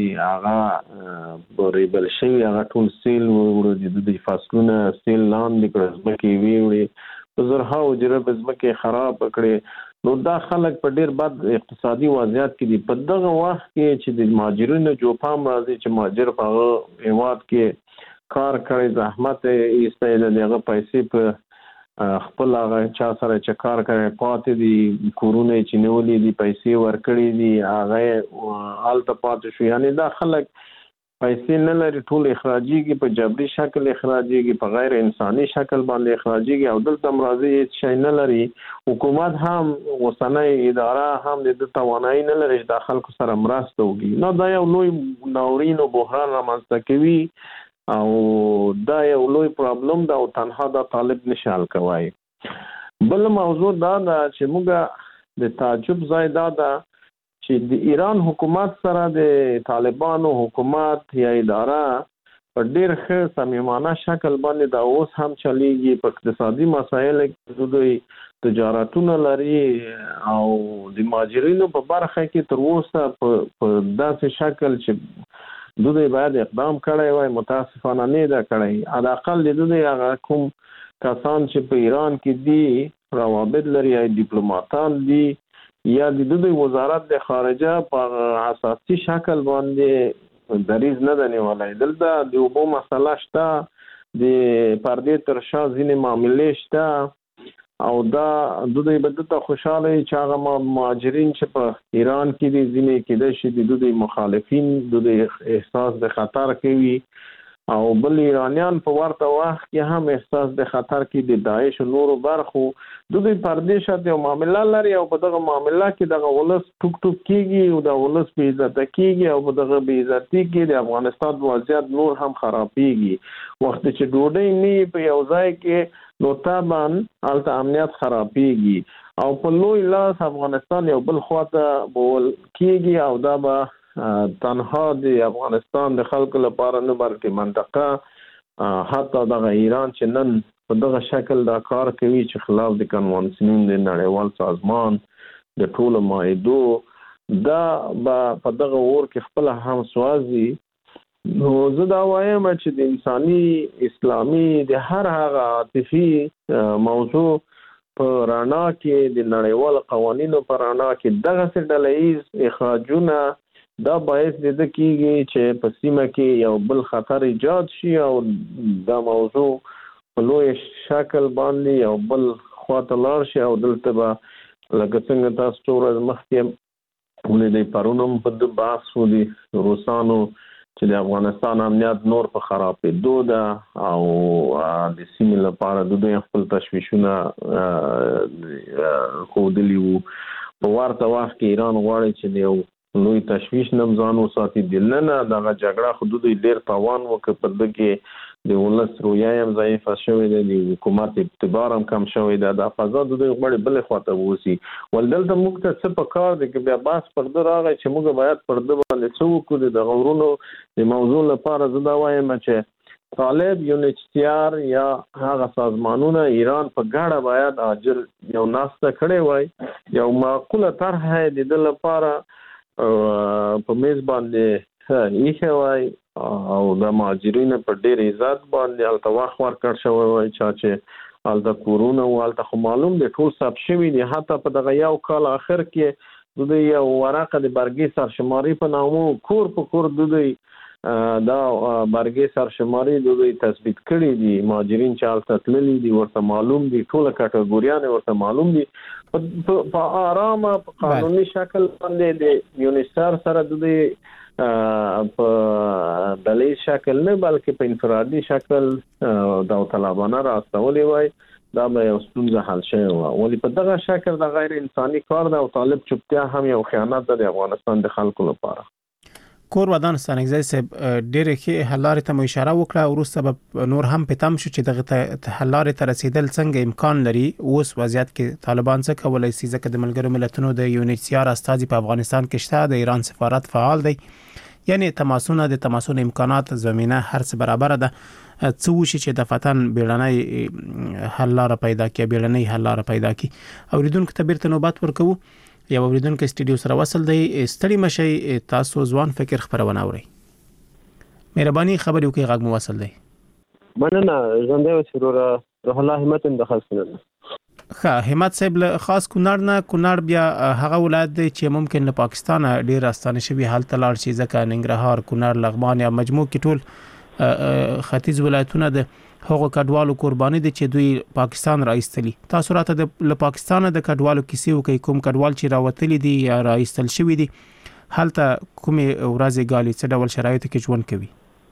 هغه ریبل شوي، هغه ټول سیل وړي، د فصلونه سیل لاندې کړه، ځمکې ویوړي، په زرهاو جرب ځمکې خراب کړي. نو دا خلک په ډیر بد اقتصادي وضعیت کې دي. په دغه وخت کې چې د مهاجرینو جوپام راځي چې مهاجر په هغه هیواد کې کار کوي، زحمت یې ایستلی دی، هغه پیسې په خپل هغه چا سره چې کار کوي پاتې دي، کورونه یې چې نیولي دي، پیسې ورکړي دي، هغه هلته پاتې شو. یعنې دا خلک پیسې نه لري، ټول اخراجېږي، په جبري شکل اخراجېږي، په غیر انساني شکل باندې اخراجېږي، او دلته هم راځي هېڅ شی نه لري. حکومت هم اوسنۍ اداره هم د ده توانایي نه لري چې دا خلکو سره مرسته وکړي. نو دا یو لوی ناورین او بحران رامنځته کوي او دا یو لوی پرابلم ده او تنها دا طالب نشي حل کولی. بل موضوع دا ده چې موږ د تعجب ځای دا ده چې د ایران حکومت سره د طالبانو حکومت یا اداره په ډیر ښه صمیمانه شکل باندې دا اوس هم چلیږي. په اقتصادي مسایلو کې دوی تجارتونه لري او د مهاجرینو په برخه کې تر اوسه په داسې شکل چې دوی باید اقدام کړی وای، متاسفانه نه ده کړی. حداقل د دوی هغه کوم کسان چې په ایران کې دي روابط لري یا ډیپلوماتان دي یا د دوی وزارت د خارجه په اساسي شکل باندې دریز نه ده نیولی. دلته د اوبو مسله شته، د پردې تر شا ځینې معاملې شته او دا دوی به دلته خوشحاله وي چې هغه مهاجرین چې په ایران کې دي ځینې کېدای شي د دوی مخالفین دوی احساس د خطر کوي او بل ایرانیان په ورته وخت کې هم احساس د خطر کې د داعش او نورو برخو دوی پردې شاته یو معامله لري او په دغه معامله کې دغه ولس ټوک ټوک کېږي او د ولس بې عزته کېږي او په دغه بې عزتي کې د افغانستان وضعیت نور هم خرابېږي. وخت چې ډوډۍ نه په یو ځای کې نو طبعا هلته امنیت خرابېږي او په لوی لاس افغانستان یو بل خواته بول کېږي او دا به تنها د افغانستان د خلکو لپاره نه بلکې منطقه حتی دغه ایران چې نن په دغه شکل دا کار کوي چې خلاف د کنوانسیون د نړیوال سازمان د ټولو معاهدو دا به په دغه اور کې خپل هم سوازي. نو زه دا وایم چې د انساني اسلامي د هر هغه عاطفي موضوع په رڼا کې د نړیوال قوانینو په رڼا کې دغسې ډله ییز اخراجونه دا باعث د ده کېږي چې په سیمه کې یو بل خطر ایجاد شي او دا موضوع په لوی شکل باندې یو بل خواته لاړ شي او دلته به لکه څنګه تاسو څو ورځې مخکې ولیدئ پرون هم په ده بحث و د روسانو چې د افغانستان امنیت نور په خرابېدو ده او د سیمې لپاره د دوی خپل تشویشونه ښودلي وو. په ورته وخت کې ایران غواړي چې د یو لوی تشویش نه ځان وساتي. دننه دغه جګړه خو دوی ډېر تاوان وکړ، په ده کې د ولس رویه هم ضعیفه شوې ده، د حکومت اعتبار هم کم شوی ده، دا فضا د دوی غواړي بلې خواته واوسي. ول دلته موږ ته څه پکار دی که بیا بحث پر ده راغی چې موږ باید پر ده باندې څه وکړو د دغه ورونو د موضوع لپاره. زه دا وایم چې طالب یونیچتیار یا هغه سازمانونه ایران په ګډه باید عاجل یو ناسته کړې وای، یو معقوله طرح یې د ده لپاره په میز باندې ایښی وای او د مهاجرینو په ډېر عزت باندې هلته وخت ورکړ شوی وای، چا چې هلته کورونه و هلته خو معلوم دی ټول ثبت شوي دي. حتی په دغه یو کال آخر کې دوی یو ورقه د برګې سرشماري په نامو کور په کور دوی دا برګې سرشماري دوی تثبیت کړي دي. مهاجرین چې هلته تللي دي ورته معلوم دي، ټوله کټګوریانې ورته معلوم دي. په آرامه په قانوني شکل باندې د یونیسر سره دوی په ډلهیز شکل نه بلکې په انفرادي شکل داوطلبانه راستولې وای دا به یو ستونزه حل شي ولې په دغه شکل د غیر انساني کار ده او طالب چوپتیا هم یو خیانت ده د افغانستان د خلکو لپاره. کور ودان ستانګزی صاحب ډېرې ښې حل لارې ته مو اشاره وکړه، وروسته به نور هم په تم شو چې دغه حل لارې ته رسیدل څنګه امکان لري. اوس وضعیت کې طالبان څه کولی شي ځکه د ملګرو ملتونو د یو ان ایچ سی آر استازي په افغانستان کې شته، د ایران سفارت فعال دی، یعنی تماسونه د تماسونو امکانات زمینه هر څه برابر ده. څه وشي چې د فتن بیړنۍ حل لاره پیدا کړي، بیړنۍ حل لاره پیدا کړي. اوریدونکو ته بیرته نوبت ورکوو. یو اوریدونکو سټډیو سره وصل دی. ستړي مشي، تاسو ځوان فکر خبرونه اورئ. مهرباني خبرې وکړئ، غږ مو وصل دی. مننه. ژوندی اوسئ وروره. روح الله همت هم د خلکو نه ده. ښه، همت صاحب له خاص کونړ نه، کونړ بیا هغه ولایت دی چې ممکن له پاکستان ډیر راستانه شوي هلته لاړ شي، ځکه ننګرهار، کونړ، لغمان یا مجموع کې ټول ختیځ ولایتونه د هغو کډوالو قرباني دي چې دوی پاکستان راایستلي. تاسو راته د پاکستان د کډوالو کیسې وکړئ، کوم کډوال چې راوتلي دي یا راایستل شوي دي، هلته کومې ورځې ګالي، څه ډول شرایطو کې ژوند کوي؟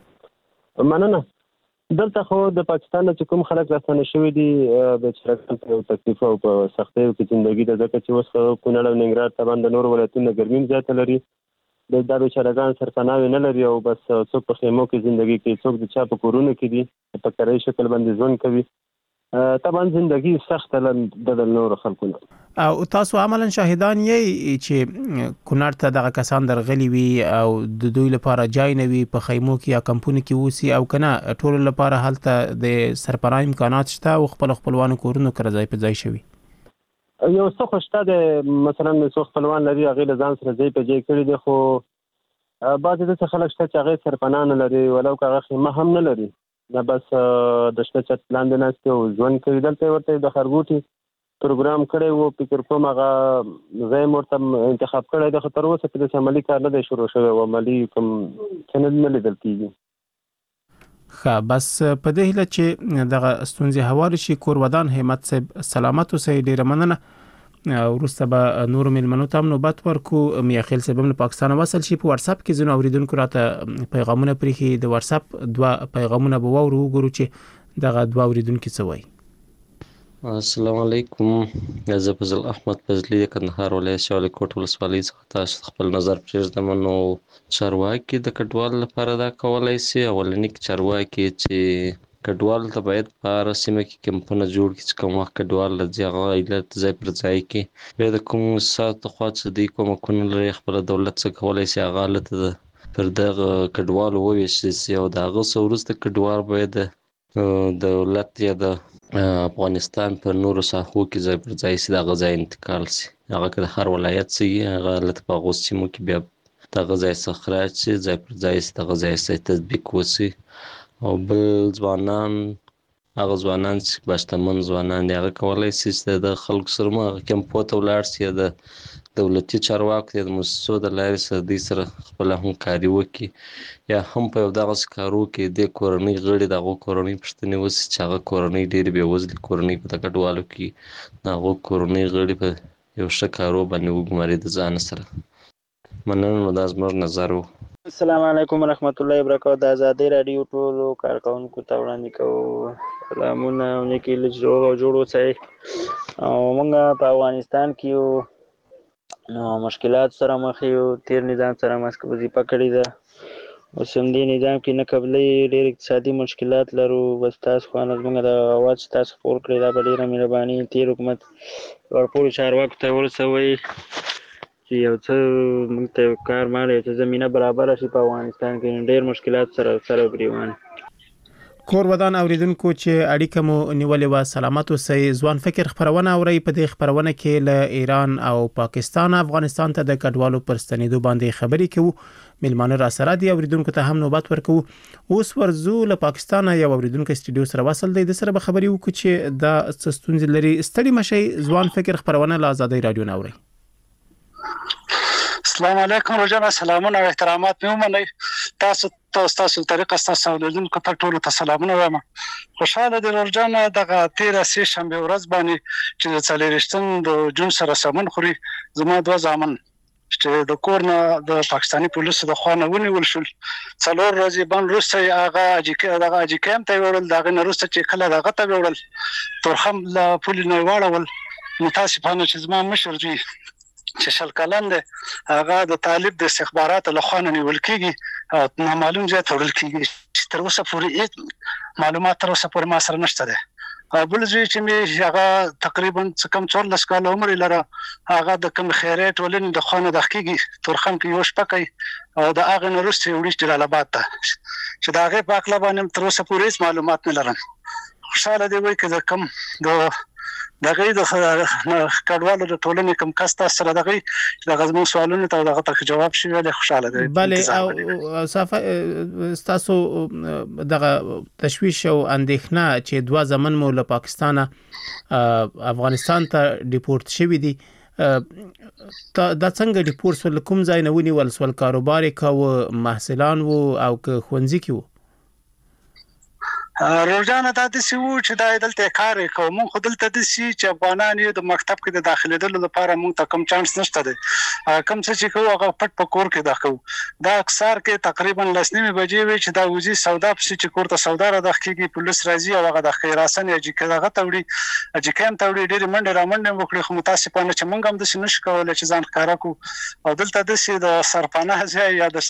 مننه. دلته خو د پاکستان نه چې کوم خلک راستانه شوي دي بیچارهګان په یو تکلیف او په سختیو کې زندګي ده، ځکه چې اوس کونړ او ننګرهار طبعا د نورو ولایتونو ګرمي زیاته لري. دا بیچارهګان سرپناوي نه لري او بس څوک په خیمو کې زندګي کوي، څوک د چا په کورونو کې دي، په کرایي شکل باندې ژوند کوي. طبعا زندگی سخت ده د نورو خلکو نه. او تاسو عملاً شاهدان یې چې کونړ ته دغه کسان درغلي وي او د دوی لپاره ځای نه وي، په خیمو کې یا کمپونو کې اوسي، او کنه ټول لپاره هلته د سرپناه امکانات شته او خپل خپلوانو کورونو کې ځای په ځای شوي؟ یو څه خو شته د مثلا څو خپلوان لري، هغې له ځان سره ځای په ځای کړي دي، خو بعضې داسې خلک شته چې هغې سرپناه نه لري، ولو که هغه خیمه هم نه لري، دا بس د شته چت لاندې ناست دي او ژوند کوي. دلته ورته د ښارګوټي پروګرام کړی و، فکر کوم هغه ځای مو ورته انتخاب کړی دی، خو تر اوسه کې داسې عملي کار نه دی شروع شوی او عملي کوم څه نه لیدل کېږي. ښه، بس په دې هیله چې دغه ستونزې هوارې شي. کور ودان همت صاحب سلامت اوسئ، ډېره مننه. وروسته به نورو میلمنو ته هم نوبت ورکو. میاخیل صاحب هم له پاکستانه وصل شي. په واتساپ کې ځینو اوریدونکو راته پیغامونه پرېښي، د واتساپ دوه پیغامونه به واورو، وګورو چې دغه دوه اوریدونکي څه وایي. السلام علیکم. زه فضل احمد فضلي د کندهار ولایت شاولی کوټ ولسوالۍ څخه تاسو خپل نظر پرېږدم. نو چارواکي د کډوالو لپاره دا کولی شي، اولني چارواکي چې کډوالو ته باید په هره سیمه کې کمپونه جوړ کړي چې کوم وخت کډوال راځي هغه علت ځای پر ځای کړي. بیا د کوم ساتو خوا چې دوی کومکونه لري، خپله دولت څه کولی شي هغه هلته پر دغه کډوالو وویشل شي، او د هغه څه وروسته کډوال باید د دولت یا د افغانستان پر نورو ساحو کې ځای پر ځای شي، د هغه ځای انتقال شي. هغه که د هر ولایت څه وي، هغه هلته په هغو سیمو کې بیا د هغه ځای څخه خراج شي، ځای پر ځای شي، د هغه ځای څخه تطبیق وشي. او بل ځوانان، هغه ځوانان چې باشتمن ځوانان دي، هغه کولی شي چې د خلکو سره مو هغه کمپو ته ولاړ شي، یا د دولتي چارواکو یا د مؤسسو د لارې سره دوی سره خپله همکاري وکړي، یا هم په یو دغسې کارو کې د کورنۍ غړي د هغو کورنۍ پوښتنې وشي چې هغه کورنۍ ډېرې بېوزلې کورنۍ په د کډوالو کې د هغو کورنۍ غړي په یو ښه کارو باندې وګماري د ځان سره. مننه. نو دا زموږ نظر و. السلام علیکم ورحمت الله وبرکاته. د ازادۍ راډیو ټولو کارکونکو ته وړاندې کوو سلامونه او نیکې له جوړ او جوړ اوسئ. او موږ په افغانستان کې یو نو مشکلات سره مخ یو، تیر نظام سره ماسک وظیفه کړې ده، اوس هم دې نظام کې نه قبلې ډېر اقتصادي مشکلات لرو. بس تاسو خو زموږ د اواز چې تاسو خپور کړئ دا به ډېره مهرباني. تیر حکومت ورپورې چارواکو ته ورسوئ چې یو څه موږ ته کار مال یو څه زمینه برابره شي په افغانستان کې. ډېر مشکلات سره سره ګریوان. کور ودان اوریدونکو چې اړیکه مو نیولې وه، سلامت اوسئ. ځوان فکر خپرونه اورئ. په دې خپرونه کې له ایران او پاکستان افغانستان ته د کډوالو پر ستنېدو باندې خبرې کوو. میلمانه را سره دي، اوریدونکو ته هم نوبت ورکوو. اوس ورځو له پاکستان یو اوریدونکو سټډیو سره وصل دی، د سره به خبرې وکړو چې دا څه ستونزې لري. ستړي مشئ، ځوان فکر خپرونه له ازادۍ راډیو نه اورئ. السلام علیکم روجانا، سلامونه او احترامات مې ومنئ. تاسو تاسو تاسو طریقه تاسو اوریدونکو ته ټولو ته سلامونه وایم. خوشاله دي روجانا دغه تیره سې شنبه ورځ باندې چې د څلوېښتم د جون سره سمون خوري. زما دوه زامن چې د کور نه د پاکستاني پولیسو د خوا نه ونیول شول. څلور ورځې باندې وروسته هغه اجیکه دغه اجیکم ته وړل، دغه نه وروسته چې کله دغه ته وړل تورخم له پولي نه واړول. متاسفانه چې زما مشر دوی چې شل کلن دی هغه د طالب د استخباراتو له خوا نه نیول کېږي او نامعلوم ځای ته وړل کېږي چې تر اوسه پورې هېڅ معلومات تر اوسه پورې ما سره نشته دی. بل ځای چې مې هغه تقریبا څه کم څوارلس کاله عمر لري، هغه د کوم خیرات ټولنې د خوا نه داخل کېږي تورخم کې یو شپه کوي او د هغه نه وروسته وړي جلال آباد ته چې د هغې په هکله باندې تر اوسه پورې هېڅ معلومات نه لرم. خوشحاله دی وایي که د کوم د دغه د کډوالو د ټولنې کوم کس تاسو سره دغه د غزمو سوالونه ته دغه ته جواب شي ولې خوشاله دی. بله او صافه تاسو دغه تشویش او اندېښنه چې دوه زمن مو له پاکستان افغانستان ته ډیپورت شوی دي، دا څنګه ډیپورت ول کوم ځای نه ونیول سول؟ کاروبار کاوه، محصلان وو او که ښوونځي کې وو؟ روزانه دا د سیو چې دا دلته کار کوي. مونږ خو دلته د سی چې افغانان یو د مکتب کې د داخليدلو لپاره مونږ ته کم چانس نشته دی. کم څه چې کوو هغه پټ په کور کې دا کوو. دا اکثر کې تقریبا لسنیمه بجې وي چې دا وزي سودا په چې کور ته سودا را داخليږي، پولیس راځي او هغه د خیراسن یا چې دغه توړي چې کم توړي ډېر منډه را منډه وکړي. خو متاسفانه چې مونږ هم د سنش کولای چې ځان ښکارا کو او دلته د سی د سرپناه ځای یا د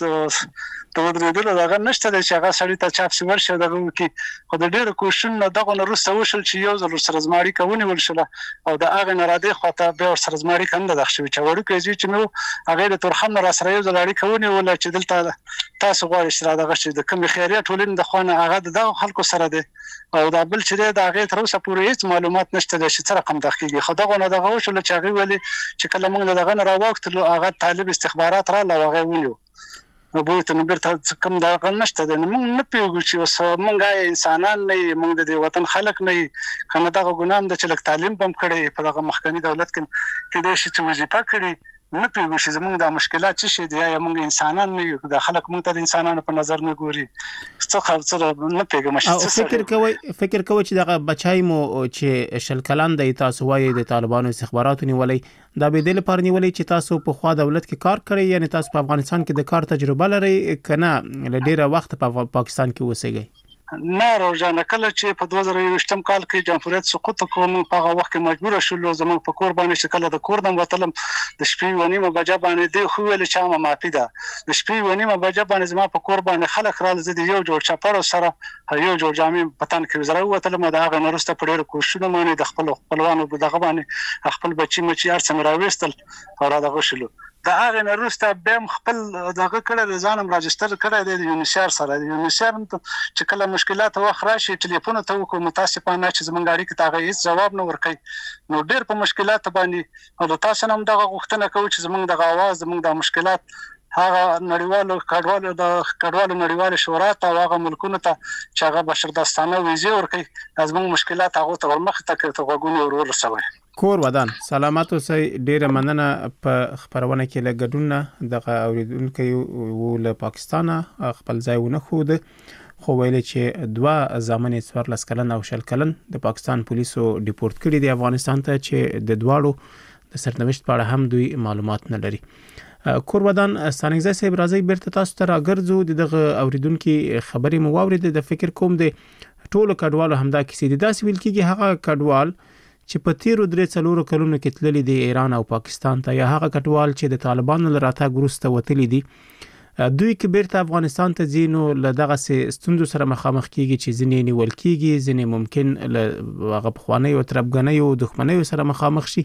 ته درېدل دغه نشته دی چې هغه سړی ته چاپ سی ورشه دغه کې. خو د ډېر کوشن نه دغه نه روسه وشل چې یو ځل سره زماري کوي ولشل او د هغه نه را دي خواته به سره زماري کنده د خښوي چې وړو کې چې نو هغه د تورخم را سره یو ځل اړي کوي ول چې دلته تاسو غواړئ چې را دغه چې د کوم خیریت ولین د خوانه هغه د خلکو سره دی او دا بل چې د هغه تر اوسه پورې هیڅ معلومات نشته چې څه رقم داخلي. خو دغه نه دغه وشل چې هغه ولي چې کله موږ دغه نه راوختلو هغه طالب استخبارات را لوغه ونیو نو به ته نو بیرته کوم دا نشته د موږ نه پیوږو چې اوس موږ انسانان نه موږ د وطن خلک نه کنه دغه ګنام د چلک تعلیم بم کړي په دغه مخکنی دولت کې کې د شي چې وظیفه کړي نه پیوږو چې زموږ د مشکلات څه شي دی یا موږ انسانان نه یو د خلک موږ ته انسانانو په نظر نه ګوري. څه خبره نه پیګم چې فکر کوي فکر کوي چې دغه بچای مو چې شل کلان د تاسو وایي د طالبانو استخباراتو نیولې دا به د لپاره نیولې چې تاسو په خوا دولت کې کار کړی یعنی تاسو په افغانستان کې د کار تجربه لري کنه ل ډیره وخت په پاکستان کې اوسېږئ؟ نه روزانه کله چې په دوه زره یوویشتم کال کې جمهوریت سقوط کوم په هغه وخت کې مجبور شول زموږ په کور باندې شکل د کور د وتلم د شپې ونیمه بجا باندې دی خو ویل چې ما مافي ده د شپې ونیمه بجا باندې زما په کور باندې خلک رال زدي یو جوړ چپر سره یو جوړ جامې پتان کې وزره وتلم دا هغه نورسته په ډېر کوشش نه د خپل خپلوانو دغه باندې خپل بچی مچي ارڅ مراويستل او را دغه شلو دا هغه نورسته بهم خپل دغه کړه د ځانم راجستر کړه د یونیسر سره د یونیسر چې کله مشکلات واخ راشي ټلیفون ته وکړو متاسفانه چې زمونږ اړیکه ته هیڅ جواب نه ورکړي نو ډېر په مشکلات باندې او تاسو هم دغه غوښتنه کوي چې زمونږ د आवाज زمونږ د مشکلات هغه نړیوالو کډوالو د کډوالو نړیوال شورا ته هغه ملکونو ته چې هغه بشردوستانه ویزه ورکړي زمونږ مشکلات هغه ته ورمخ ته کوي ته غوونه ورور رسوي. کور ودان سلامات اوسئ. ډیره مننه په خبرونه کې لګډونه دغه اوریدونکو ول پاکستان خپل ځای ونه خود خو ویل چې دوه ځامنې څوارلس کلن او شل کلن د پاکستان پولیسو ډیپورت کړي دي افغانستان ته چې د دواړو د سرنوشت په اړه هم دوی معلومات نه لري. کور ودان ستانګزی صاحب راځي بیرته تاسو ته راګرځو دغه اوریدونکو خبرې مو واورید د فکر کوم د ټولو کډوالو همدا کیسې دي داس ویل کېږي هغه کډوال چې په تیرو درې څلورو کلونو کې تللي دي ایران او پاکستان ته یا هغه کډوال چې د طالبانو لراته ګروسته وتلي دي دوی کې بیرته افغانستان ته ځینو له دغه ستوندو سره مخامخ کیږي چې ځینې نیول کیږي ځینې ممکن له هغه پخوانۍ او تربګنۍ او دښمنۍ سره مخامخ شي.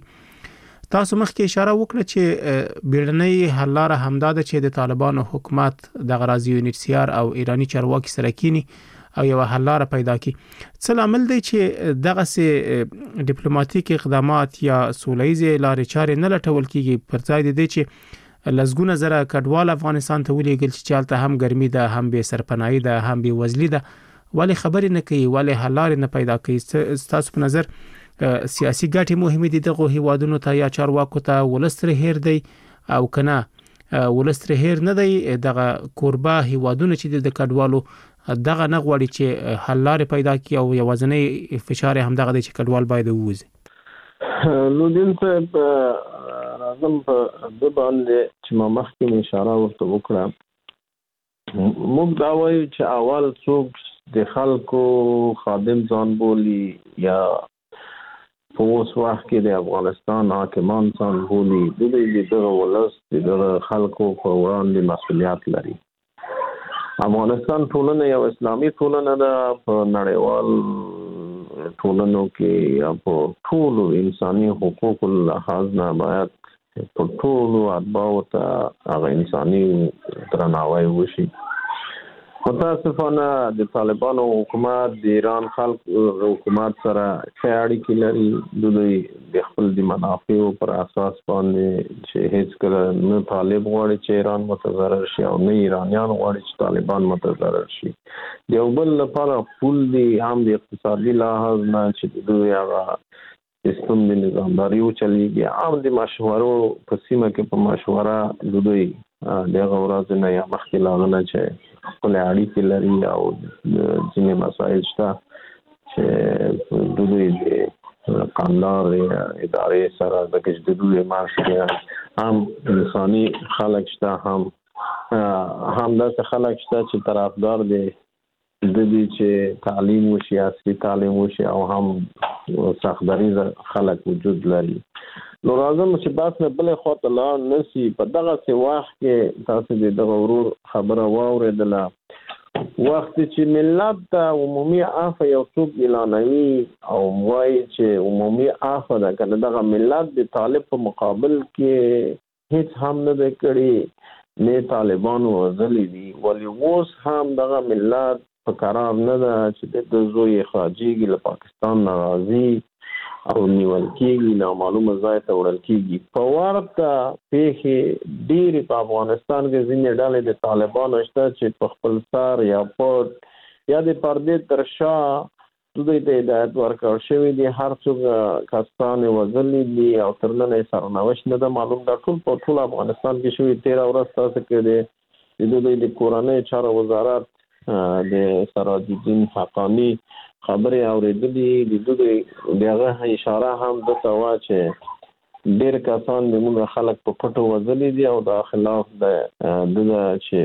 تاسو مخکې اشاره وکړه چې بیړنۍ حل لاره همدا ده چې د طالبانو حکومت د غرازي یونیسیار او ایرانی چارواکي سره کینی او یو حل لاره پیدا کړي. څه لامل دی چې دغه سي ډیپلوماټیک اقدامات یا سولهییزه لارې چارې نه لټول کیږي پر ځای دی چې لزګونه زره کډوال افغانستان ته ولېږل چې چالتته هم ګرمي ده هم به سرپناهي ده هم به وزلي ده ولی خبرې نه کوي ولی حل لارې نه پیدا کوي. تاسو په نظر سیاسي ګټې مهمه دي دغه هیوادونو ته یا چارواکو ته ولستر هیر دی او کنه ولستر هیر نه دی دغه قربا هیوادونو چې د کډوالو دغه نه غواړي چې حل لارې پیدا کړي او یوازنۍ فشار هم دغه دی چې کډوال باید ووځي. نو دین صاحب اعظم په د باندې چې ما مخکې اشاره ورته وکړه موږ دا وایو چې اول څوک د خلکو خادم ځان بولي یا په اوس وخت کې د افغانستان حاکمان ځان بولي د دې دغه ولس د خلکو په وړاندې مسؤلیت لري. افغانستان ټولنه یو اسلامي ټولنه ده. په نړیوال ټولنو کې یا په ټولو انساني حقوقو لحاظ نه باید په ټولو اتباعو ته هغه انساني درناوی وشي. متاسفانه د طالبانو حکومت د ایران خلک حکومت سره ښه اړیکې لري. دوی د خپل د منافعو پر اساس باندې چې هیڅ کله نه طالب غواړي چې ایران متضرر شي او نه ایرانیان غواړي چې طالبان متضرر شي. د یو بل لپاره پول دی هم د اقتصادي لحاظ نه چې دوی هغه سیستم د نظامداري وچلېږي هم د مشورو په سیمه کې په مشوره دوی دغه ورځ نه یا مخکې لاغله چې خپل اړیکې لري او ځینې مسایل شته چې دوی د قاندار ادارې سره د کجددوی مارش هم انساني خلک شته هم هم داسې خلک شته چې طرفدار دي د دې چې تعلیم وشي عصري تعلیم وشي او هم سختدریز خلک وجود لري. نو راځم چې بس نه بلې خواته لاړ نشي. په دغسې وخت کې تاسو د دغه ورور خبره واورېدله وخت چې ملت ته عمومي عفو یو څوک اعلانوي او وایي چې عمومي عفو ده که دغه ملت د طالب په مقابل کې هیڅ هم نه دی کړي نه طالبانو وژلي دي ولې اوس هم دغه ملت په قرار نه ده چې د زوی خارجيږي له پاکستان نه راځي او نیول کېږي نامعلومه ځای ته وړل کېږي. په ورته پیښې ډېرې په افغانستان کې ځینې ډلې د طالبانو شته چې په خپل سر یا پټ یا د پردې تر شا دوی ته هدایت ورکړل شوی دی هر څوک کسان وژلي دي او تر نن یې سرنوشت نه ده معلوم. دا ټول په ټول افغانستان کې شوي. تېره ورځ تاسو کې د دوی د کورنۍ چارو وزارت د سراج الدین حقانی خبرې اورېدلې د دوی دغه اشاره هم دته وه چې ډېر کسان د موږ خلک په پټو وژلي دي او دا خلاف د دغه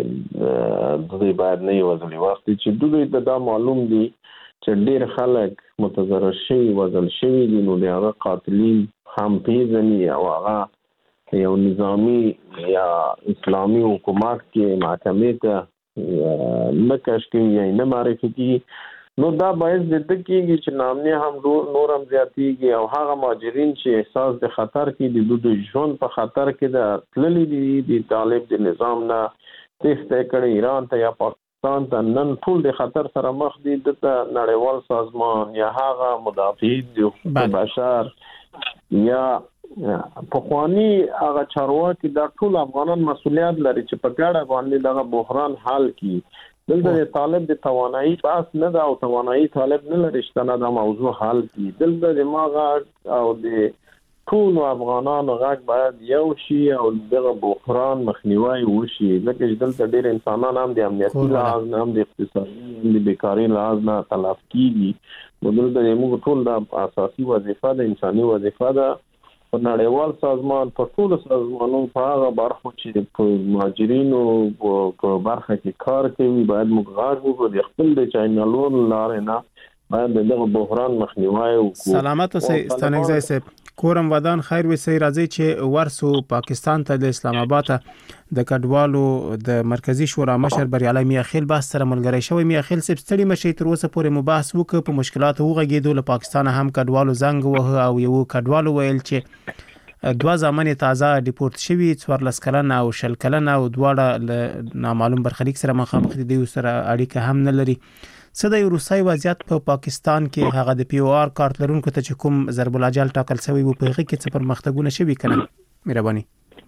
چې دوی باید نه یې وژلي. وخت چې دوی ته دا معلوم دي چې ډېر خلک متضرر شوي وژل شوي دي نو د هغه قاتلین هم پېژني او هغه یو نظامي یا اسلامي حکومت کې محکمې ته نه کش کوي یا نه معرفي کېږي نو دا باعث د ده کېږي چې نامني هم نور هم زیاتېږي او هغه مهاجرین چې احساس د خطر کې د دوی ژوند په خطر کې د تللي دي د طالب د نظام نه تېښته کړې ایران ته یا پاکستان ته نن ټول د خطر سره مخ دي. دته نړیوال سازمان یا هغه مدافعین د حقوق بشر یا پخوانی هغه چارواکي دا ټول افغانان مسؤلیت لري چې په ګډه باندې دغه بحران حل کړي. دلته د طالب د توانایي بحث نه ده او توانایي طالب نه لري چې نه دا موضوع حل کړي. دلته د ما غږ او د ټولو افغانانو غږ باید یو شي او دغه بحران مخنیوی وشي ځکه چې دلته ډېر انسانان هم د امنیتي لحاظ نه هم د اقتصادي هم د بیکاري لحاظ نه تلف کېږي. نو دلته زموږ ټول دا اساسي وظیفه ده انساني وظیفه ده په نړیوال سازمان په ټولو سازمانونو په هغه برخو چې په مهاجرینو په برخه کې کار کوي باید موږ غږ وکړو د خپل د چینلونو لارې نه باید دغه بحران مخنیوی وکړو. سلامت اوسئ ستانکزی صاحب. کورم ودان خیر وسی راځي چې ورسو پاکستان ته د اسلام آباد د کډوالو د مرکزی شورا مشر بریالي میاخیل بحث سره ملګری شوی. میاخیل صاحب ستړي مشي تر اوسه پورې مباحث وکړ په مشکلات وغږیدو له پاکستان هم کډوالو زنګ وه او یو کډوالو ویل چې دوا ځامن تازه ډیپورت شوی څوارلس کلن او شل کلن او دواړه نامعلوم برخلیک سره مخامخ دي سره اړیکه هم نه لري. څه د روسي وضعیت په پاکستان کې هغه د پی او آر کارت لرونکو ته چې کوم ضرب الاجل ټاکل شوی وو په هغه کې څه پرمختګونه شوي کنه مهرباني.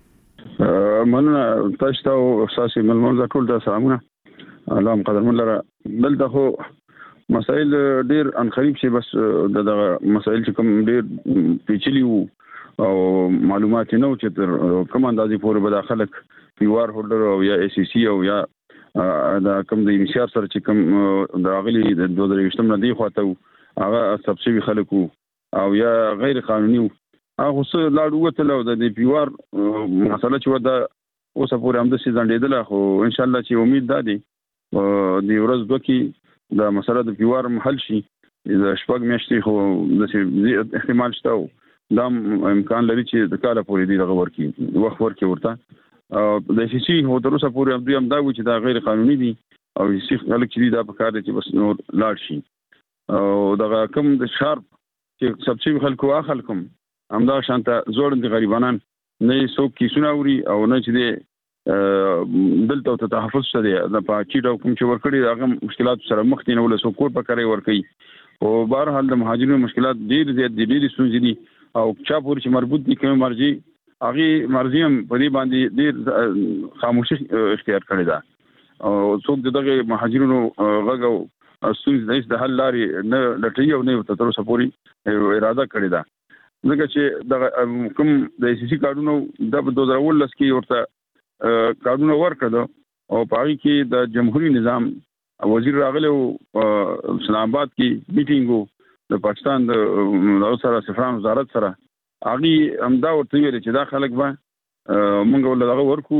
مننه تاسو ته اساسي ملمنځ ټول ته سلامونه الله قدر من لره. بلته خو مسائل ډیر ان قریب شي بس دغه مسائل چې کوم ډیر پیچلي وو او معلومات نه و چې تر کوم اندازې پورې به داخلك پی او آر هولډر او یا ای سی سی او یا دا کوم د انشاء سره چې کوم د غلي د دوه درې شتم نه دی خواته هغه سبسیډي خلکو او یا غیر قانوني هغه څه لاړ وته له د پیوار مسله چې ودا اوس پورې هم د سي ځندېدل خو ان شاء الله چې امید ده دي د ورځ دوه کې د مسله د پیوار حل شي د شپږ میاشتې خو د احتمال شته دا امکان لري چې د کاله پورې دی دغه ورکی وخت ورکی ورته د سي سي هو تر اوسه پورې هم دوی هم دا و چې دا غیر قانوني دي او سي خلک چې دا په کار دي چې بس نور لاړ شي او دغه کوم د شارپ چې سبسي خلکو اخل کوم همدا شانته زوړ دي غریبانان نه څوک کیسونه اوري او نه چې د دلته ته تحفظ شته د پاکیټ او کوم چې ورکړي هغه مشکلات سره مخ دي نه ول څوک کور په کاري ورکړي او بهر حال د مهاجرینو مشکلات ډیر زیات دي ډیر ستونزې دي او چا پورې چې مربوط دي کوم مرجي هغه مرجي هم په دې باندې ډیر خاموشي اختیار کړی دا او څوک دغه مهاجرینو غږ او ستونزې د حل لارې نه لټي او نه تر اوسه پورې اراده کړی دا ځکه چې د کوم د سي سي کارونو د دوه هزار ولس کې ورته کارونه ورکړه او په هغه کې د جمهوریت نظام وزیر راغلی او اسلام آباد کې میټینګ د پاکستان د سره سفارت وزارت سره هغه همدا ورته ویل چې دا خلک به موږ ولدغه ورکو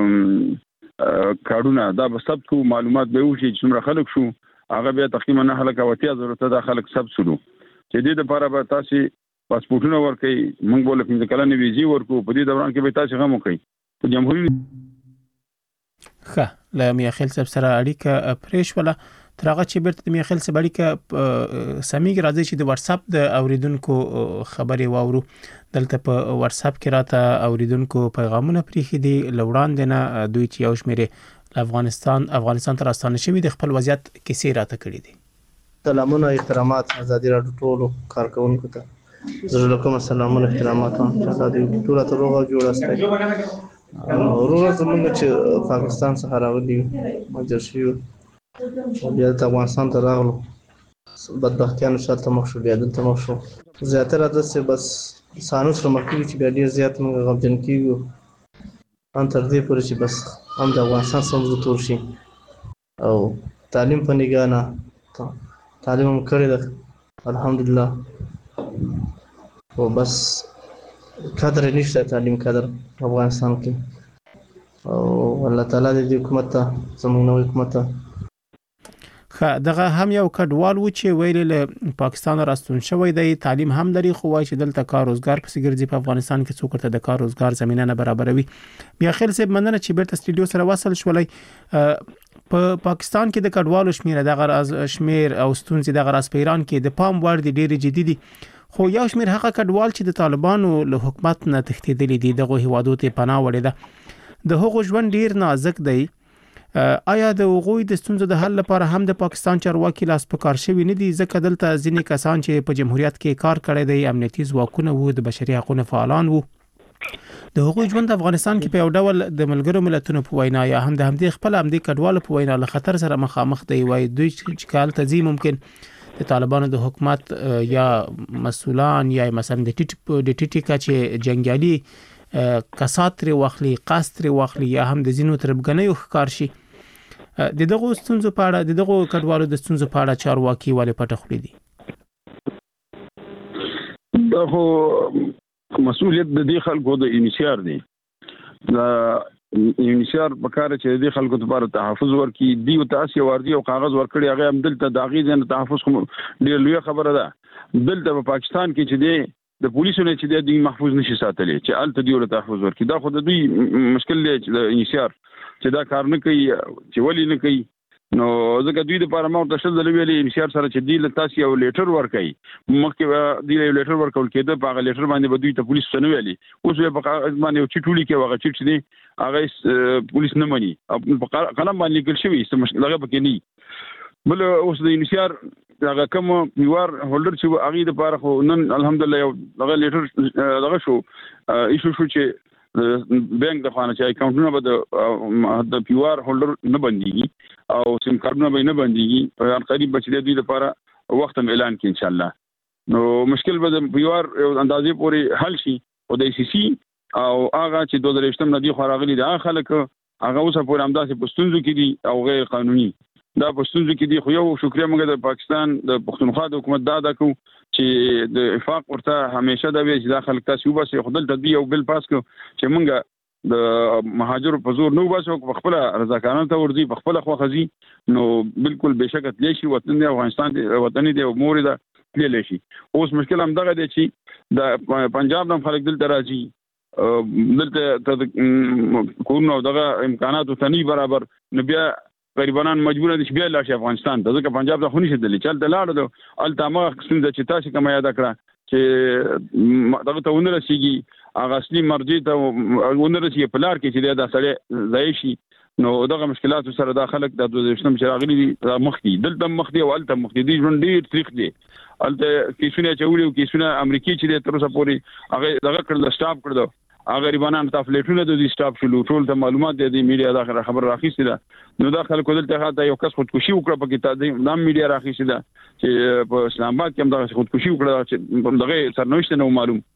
کارونه دا به ثبت کو معلومات به وشي چې څومره خلک شو هغه بیا تقریبا نه خلک اوتیا ضرورت ده خلک ثبت شلو چې دې لپاره به تاسو پاسپورتونه ورکړي موږ بوله کوم کلنې ویزي ورکو په دې دوران کې به تاسو غو کوي په جمهوریت ښه له میاخیل صاحب سره اړیکه پرېښ ولا تر هغه چې بیرته د میاخیل صاحب اړیکه سميګ راځي چې د واتس اپ د اوریدونکو خبري واورو دلته په واتس اپ کې راته اوریدونکو پیغامونه پریخي دي لوړان دي نه دوی چې یو شمیره افغانستان افغانستان تر استانه شوی د خپل وضعیت کیسې راته کړی دي. سلامونه احترامات ازادي راډیو ټولو کارکونکو ته زړه کوم سلامونه احترامات ازادي ټول ته روغ جوړ استای ورور زمونږ چې پاکستان څخه راغلي مجر شي او بیا د افغانستان ته راغلو بدبختیانو شاته مخ شو بیا دلته مخ شو زیاتره د څه بس سانو سره مخ کې چې بیا ډیر زیات موږ غوښتل کیږو ان تر دې پورې چې بس هم د افغانستان سمزو تور شي او تعلیم په نگاه نه تعلیم هم کړی ده الحمدلله او بس قدر نشته تعلیم قدر افغانستان کې او الله تعالی دې حکومت ته زموږ نوې حکومت ته خا دغه هم یو کډوال و چې ویل له پاکستان راستون شوی دی تعلیم هم لري خو وايي چې دلته کار روزګار پسې ګرځي په افغانستان کې څوک ته د کار روزګار زمينه نه برابروي بیا خیر سه مننه چې بیرته سټډیو سره وصل شولای په پاکستان کې د کډوالو شمیر د غراز شمیر او ستونزې د غراز په ایران کې د پام وړ دي ډېری جدي دي خو یو شمیر هغه کډوال چې د طالبانو له حکومت نه تښتیدلي دي دغه هوادو ته پناه وړي ده د هغو ژوند ډیر نازک دی آیا د غوي د ستونزو د حل لپاره هم د پاکستان چارواکي لاس په کار شوی نه دي ځکه دلته ځینې کسان چې په جمهوریت کې کار کړی دی امنیتي ځواکونه وو د بشري حقوقو فعالان وو د هغوی ژوند افغانستان کې په یو ډول د ملګرو ملتونو په وینا یا هم د همدې خپل همدې کډوالو په وینا له خطر سره مخامخ دی وای دوی چې کال تزي ممکن د طالبانو د حکومت یا مسولان یا مثلا د ټیټ د ټیټی کا چې جنگیالي کساتري واخلي قاستري واخلي یا هم د زینو تربګنیو ښکار شي د دغه ستونزو په اړه د دغه کډوالو د ستونزو په اړه چارواکي والے پټه خوري دي دغه مسؤلیت د دې خلکو د انشار دي دا انشار په کار چې د دې خلکو لپاره تحفظ ورکړي دی او تاسو ورځي او کاغذ ورکړي هغه هم دلته د غیزن تحفظ کوم ډیر لوی خبره ده دلته په پاکستان کې چې دی د پولیسو نه چې دی محفوظ نشي ساتلی چې الته دی له تحفظ ورکړي دا خو د دوی مشکل دی چې د انشار چې دا کار نه کوي چې ولی نه کوي نو ځکه دوی د لپاره مو تشل د ویلي انشار سره چې دی له تاسو یو لیټر ورکړي مخکې دی یو لیټر ورکول کېده په هغه لیټر باندې به دوی ته پولیس څنګه ویلي اوس په باندې یو چټولي کې وغه چټ دی هغه پولیس نه مني په قلم باندې لیکل شوی څه مشکل هغه پکې نه بل اوس د انشار هغه کوم پیوار هولډر چې هغه د لپاره خو نن الحمدلله یو هغه لیټر هغه شو ایشو شو چې بانک د خانه چې اکاونټونه به د پیوار هولډر نه بنديږي او سیم کارتونه به نه بنديږي په قریب بچی د دوی لپاره وخت هم اعلان کړي ان شاء الله نو مشکل به د پیوار اندازې پورې حل شي او د سی سی او هغه چې دوه درشتم ندی خو راغلي د خلک هغه اوسه پورې همداسې پښتونځو کې دي او غیر قانوني دا پښتون کې دی خو یو شکریا موږ د پاکستان د پښتونخوا د حکومت دا دا کو چې د افاق ورته همیشه دا وی چې داخل تاسو بس خپل تدبیر او بل پاس کو چې موږ د مهاجر په زور نو باسو په خپل رضاکارانه ته ورځي په خپل خو خزي نو بالکل بشکت لشي وطن دی افغانستان دی وطني دی او مور دی تللی شي. اوس مشکل هم دغه دی چې د پنجاب نام خلک دلته راځي دلته کورونه دغه امکانات ته نه برابر نو بیا غریبانان مجبور دي چې بیا لاړ شي افغانستان ته ځکه پنجاب ته خو نشي تللی چلته لاړ دو الته ما څنګه چې تاسو کوم یاد کړه چې دغه ته ونه رسیږي هغه اصلي مرجع ته ونه رسیږي په لار کې چې دا سړی ځای شي نو دغه مشکلات سره د خلک د دوزشتم شراغلي مخکي دلته مخکي او الته مخکي دي ژوند ډیر تاریخ دی الته کیسونه چولې او کیسونه امریکای چې تر اوسه پورې هغه دغه کړل سټاپ کړل هغه غریبانان ته فلیټونه د دې سټاپ شلو ټول ته معلومات دي د میډیا دا خبر راخیسته ده نو دا خلکو دلته هغه یو کس خودکشي وکړه په کې ته د میډیا راخیسته ده چې په اسلام آباد کې هم دا خودکشي وکړه چې دغه سرنوشت نه معلوم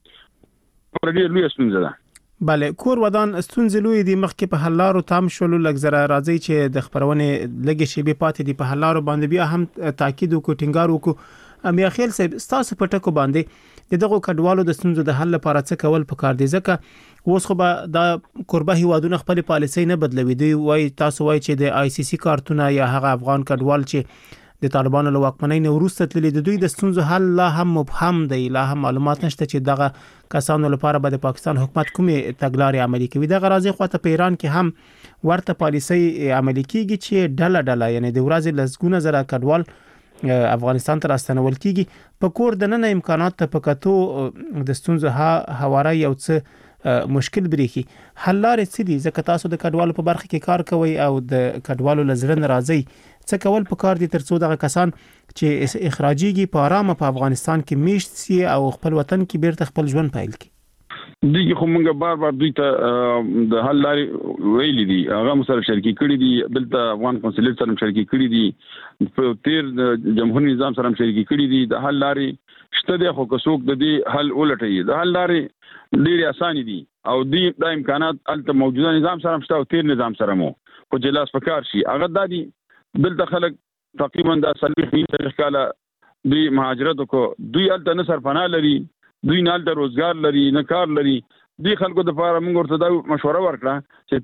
پر دې لوی ستونزه ده. بله کور ودان ستونزې لوی دي مخکې په حلارو تام شول لګزره راځي چې د خبرونه لګي شی به پاتې دي په حلارو باندې بیا هم تاکید وکړو ټینګار وکړو امیا خیل صاحب تاسو په ټکو باندې دغه کډوالو د ستونزو د حل لپاره څه کول پکار دي ځکه اوس خو به د قربه هیوادونو خپل پالیسي نه بدلوي دی وای تاسو وای چې د آی سی سی کارتونه یا هغه افغان کډوال چې د طالبانو له واکمنۍ نه وروسته تللي د دوی د ستونزو حل لا هم مبهم دی لا هم معلومات نشته چې دغه کسانو لپاره به د پاکستان حکومت کومې تګلارې عملي کوي دغه راځي خو ته په ایران کې هم ورته پالیسي عملي کیږي چې ډله ډله یعنی د ورځې لسګونه زره کډوال افغانستان ته راستنول کیږي په کور د نن امکانات ته پکاتو د ستونزو ها حواله یو څه مشکل بریخي حل لارې څه دي ځکه تاسو د کډوالو په برخه کې کار کوي او د کډوالو لزرن راځي څه کول پکار دي ترڅو دغه کسان چې اخراجيږي په آرامه په افغانستان کې میشت سي او خپل وطن کې بیرته خپل ژوند پایل کړي دغه خو موږ بار بار دوی ته د حل لارې ویلي دي هغه مسره شریکي کړي دي دلته افغان کنسولیت سره شریکي کړي دي په تیر جمهوریت نظام سره شریکي کړي دي د حل لارې شته د خو کڅوک د دې حل ولټي د حل لارې ډېر اسانه دي او دې د امکانات الته موجوده نظام سره شته او تیر نظام سره مو خو جلاس پکار شي هغه د دې دلته خلک تقریبا د سلوي تاریخ کاله دوی مهاجرت کو دوی الته نه سرپناه لري دوی نه الته روزګار لري نه کار لري دوی خلکو د لپاره موږ ورته دا مشوره ورکړه چې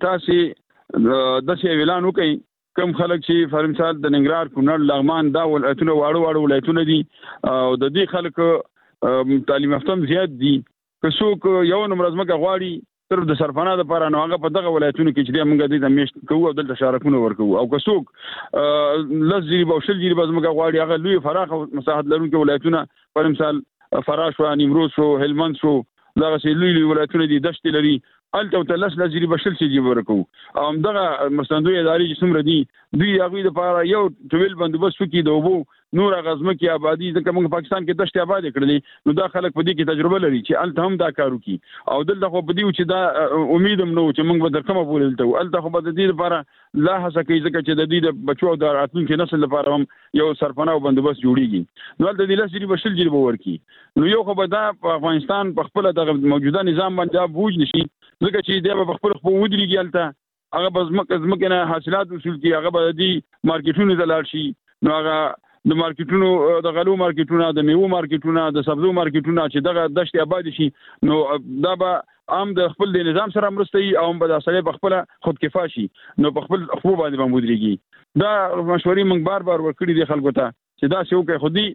تاسو د څه اعلان وکړئ کم خلک چې پر مثال د ننګرهار کونړ لغمان دا ولایتونه واړو واړو ولایتونه دي او د دې خلکو تعلیم یافته زیات دي که څوک یو نمبر ازمکه غواړي تر د سرپناه لپاره نو هغه په دغه ولایتونو کې چې موږ د دې میشت کوو او دلته شارکونه ورکو او که څوک لزري بوشل جری بزمګه غواړي هغه لوی فراخ مساحت لرونکي ولایتونه پر مثال فراش او نیمروز او هلمند شو دغه سي لوی لوی ولایتونه دي دشت لري الته تلس لزري بشل سي ورکو او دغه مستندوی اداري جسم ردي دوی هغه لپاره یو ټویل بندوبست وکي دوبو نور غزمه کې آبادی ځکه موږ پاکستان کې دشت آباد کړلې نو دا خلک په دې کې تجربه لري چې الته هم دا کارو کی او دلته خو په دې چې دا امیدم نو چې موږ به درکمه بولته الته خو به د دې لپاره لا هڅه کوي ځکه چې د دې د بچو د راتلونکي نسل لپاره هم یو سرپناه او بندوبست جوړیږي نو الته د لاسري بشل جری به ورکی نو یو خو به دا په افغانستان په خپل د موجوده نظام باندې بوج نشي ځکه چې دا په خپل خپل ودرېږي الته هغه به زمکه زمکه نه حاصلات وصول کی هغه به دې مارکیټونو ته لاړ شي نو هغه د مارکیټونو د غلو مارکیټونو د میوه مارکیټونو د سبزو مارکیټونو چې دغه دشت آباد شي نو دا به عام د خپل د نظام سره مرستي او هم به د اصلي په خپل خود کفا شي نو په خپل خپل باندې باندې ودرېږي دا مشورې موږ بار بار ورکړي دي خلکو ته چې دا شو کوي خودي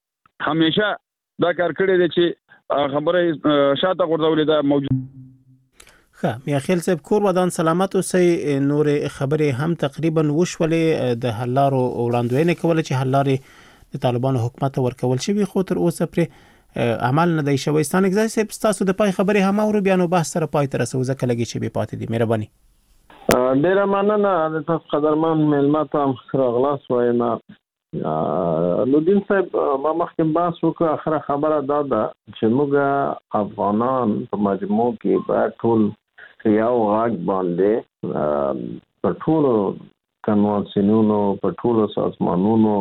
همیشه دا کار کړی دی چې خبره شاته غورځولې ده موجود ښه میاخیل صاحب کور ودان سلامت اوسئ نور خبرې هم تقریبا وشولې د حلارو وړاندوینه کوله چې حلارې د طالبانو حکومت ورکول شي خو تر اوسه پر عمل نه دی شوی ستانه ځای صاحب تاسو د پای خبرې هم اورو بیا نو بحث سره پای تر رسو ځکه لګي چې به پاتې دي مهرباني ډیره مننه د تاسو قدرمن ملمت هم راغلاس وایم لودین صاحب ما مخکې بحث وکړ اخره خبره دا ده چې موږ افغانان په مجموع کې باید ټول یو غاګ باندې په ټولو کنوانسیونونو په ټولو سازمانونو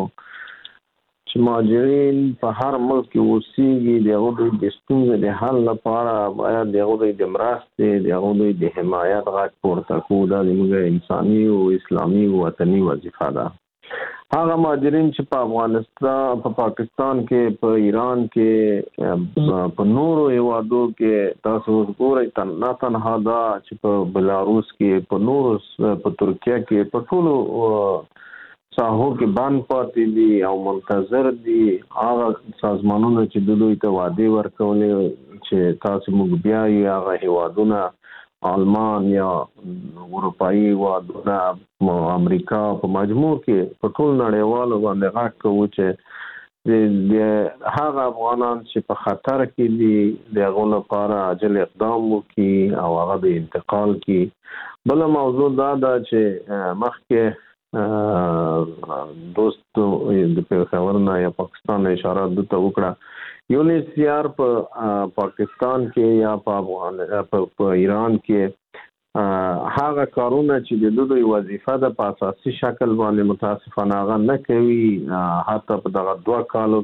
چې مهاجرین په هر ملک کې اوسېږي د هغوی د ستونزې د حل لپاره باید د هغوی د مرستې د هغوی د حمایت غاګ پورته کړو دا زموږ انساني او اسلامي او وطني وظیفه ده هغه مهاجرین چې په افغانستان په پاکستان کې په ایران کې په نورو هیوادو کې تاسو وګورئ نه تنها دا چې په بلاروس کې په نورو په ترکیه کې په ټولو ساحو کې باندې پاتې دي او منتظر دي هغه سازمانونه چې د دوی ته وعده ورکولې چې تاسو موږ بیا یې هغه هیوادونه آلمان یا اروپایي هیوادونه امریکا په مجموع کې په ټول نړیوالو باندې غږ کوو چې د هغه افغانان چې په خطر کې دي د هغو لپاره عاجل اقدام وکړي او هغه د انتقال کړي. بله موضوع دا ده چې مخکې دوست د پېښور نه یا پاکستان نه اشاره دته وکړه یو نه سیار په پاکستان کې یا په افغان په ایران کې هغه کارونه چې د دوی وظیفه ده په اساسي شکل باندې متاسفانه هغه نه کوي. حتی په دغه دوه کالو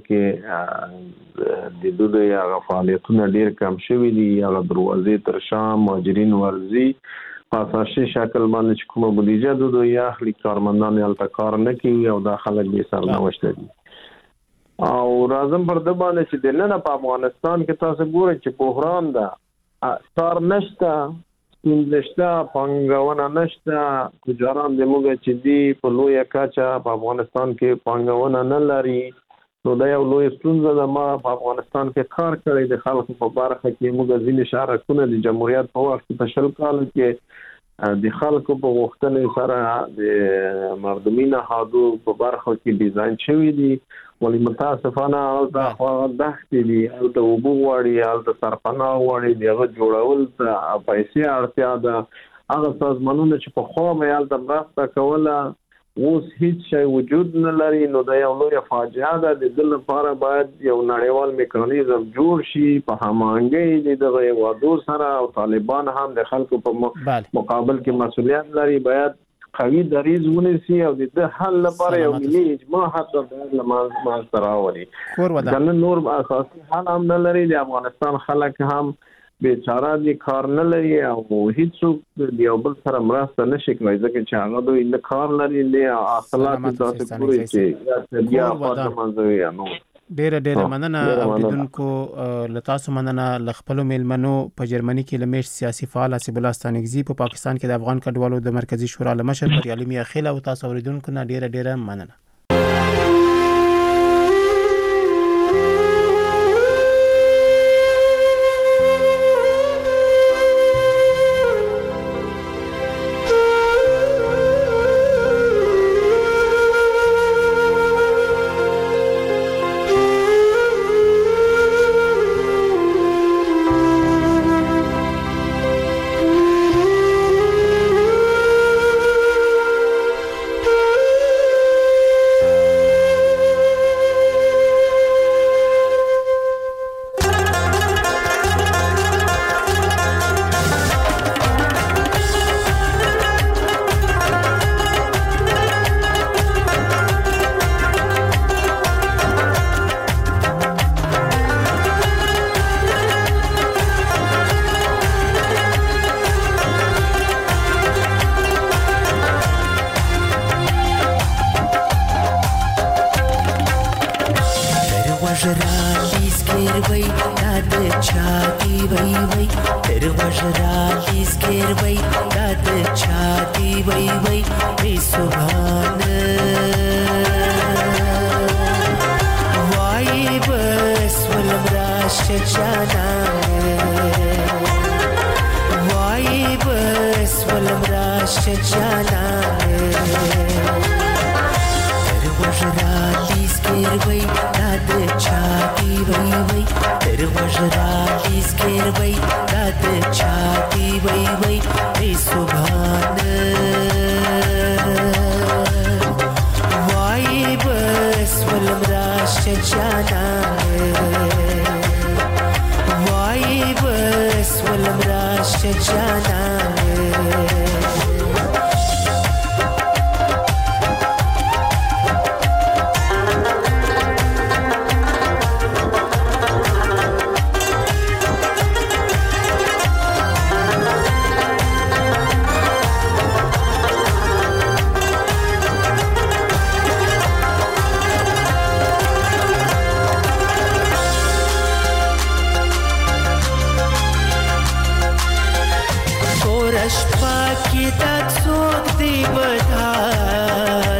کې د دوی هغه فعالیتونه ډیر کم شوي دي. هغه دروازې تر شام مهاجرین ورزي په اساسي شکل باندې چې کومه بودیجه د دوی اخلي کارمندان یې کار نه کوي او دا خلک به سرنوشت دي. او راځم پر د باندې چې د نن په افغانستان کې تاسو ګورئ چې بحران ده کار نشته نشته پانګونه نشته تجاران د موږ چې دی په لوی کچا په افغانستان کې پانګونه نه لري نو دا یو لوی ستونزه ده. ما په افغانستان کې کار کړی د خلکو په برخه کې موږ ځینې شارکونه د جمهوریت په وخت په شل کال کې د خلکو په غوښتنې سره د مردمي نهادو په برخه کې ډیزاین شوی دي ولی متاسفانه دا خو دښتې دي هلته اوبه غواړي هلته سرپناه غواړي د هغه جوړول ته پیسې اړتیا ده. هغه سازمانونه چې پخوا به یې هلته مرسته کوله اوس هیڅ شی وجود نه لري نو دا یو لویه فاجعه ده. د دې لپاره باید یو نړیوال میکانیزم جوړ شي په هماهنګۍ د دغه هیوادو سره او طالبان هم د خلکو په مقابل کې مسؤلیت لري. باید قوي دریځ ونیسي او د حل لپاره یو ملي اجماع حتی باید لمانځته راولي. کنه نور اساسي حل هم نه لري. د افغانستان خلک هم بیچاره دي کار نه لري او هیڅوک د یو بل سره مرسته نشي کولی ځکه چې هغه دوی نه کار لري نه اصالات داسې پوری چې بیا پاتې منځوي نو ډیره ډیره مننه اوریدونکو لتاسو مننه لخپل میلمنو په جرمني کې لمش سیاسي فعال حسب الله ستانګزي په پاکستان کې د افغان کډوالو د مرکزی شورا لمشر پر علمي اخیل او تاسو اوریدونکو نه ډیره ډیره مننه. پاکی دا څوک دی بدار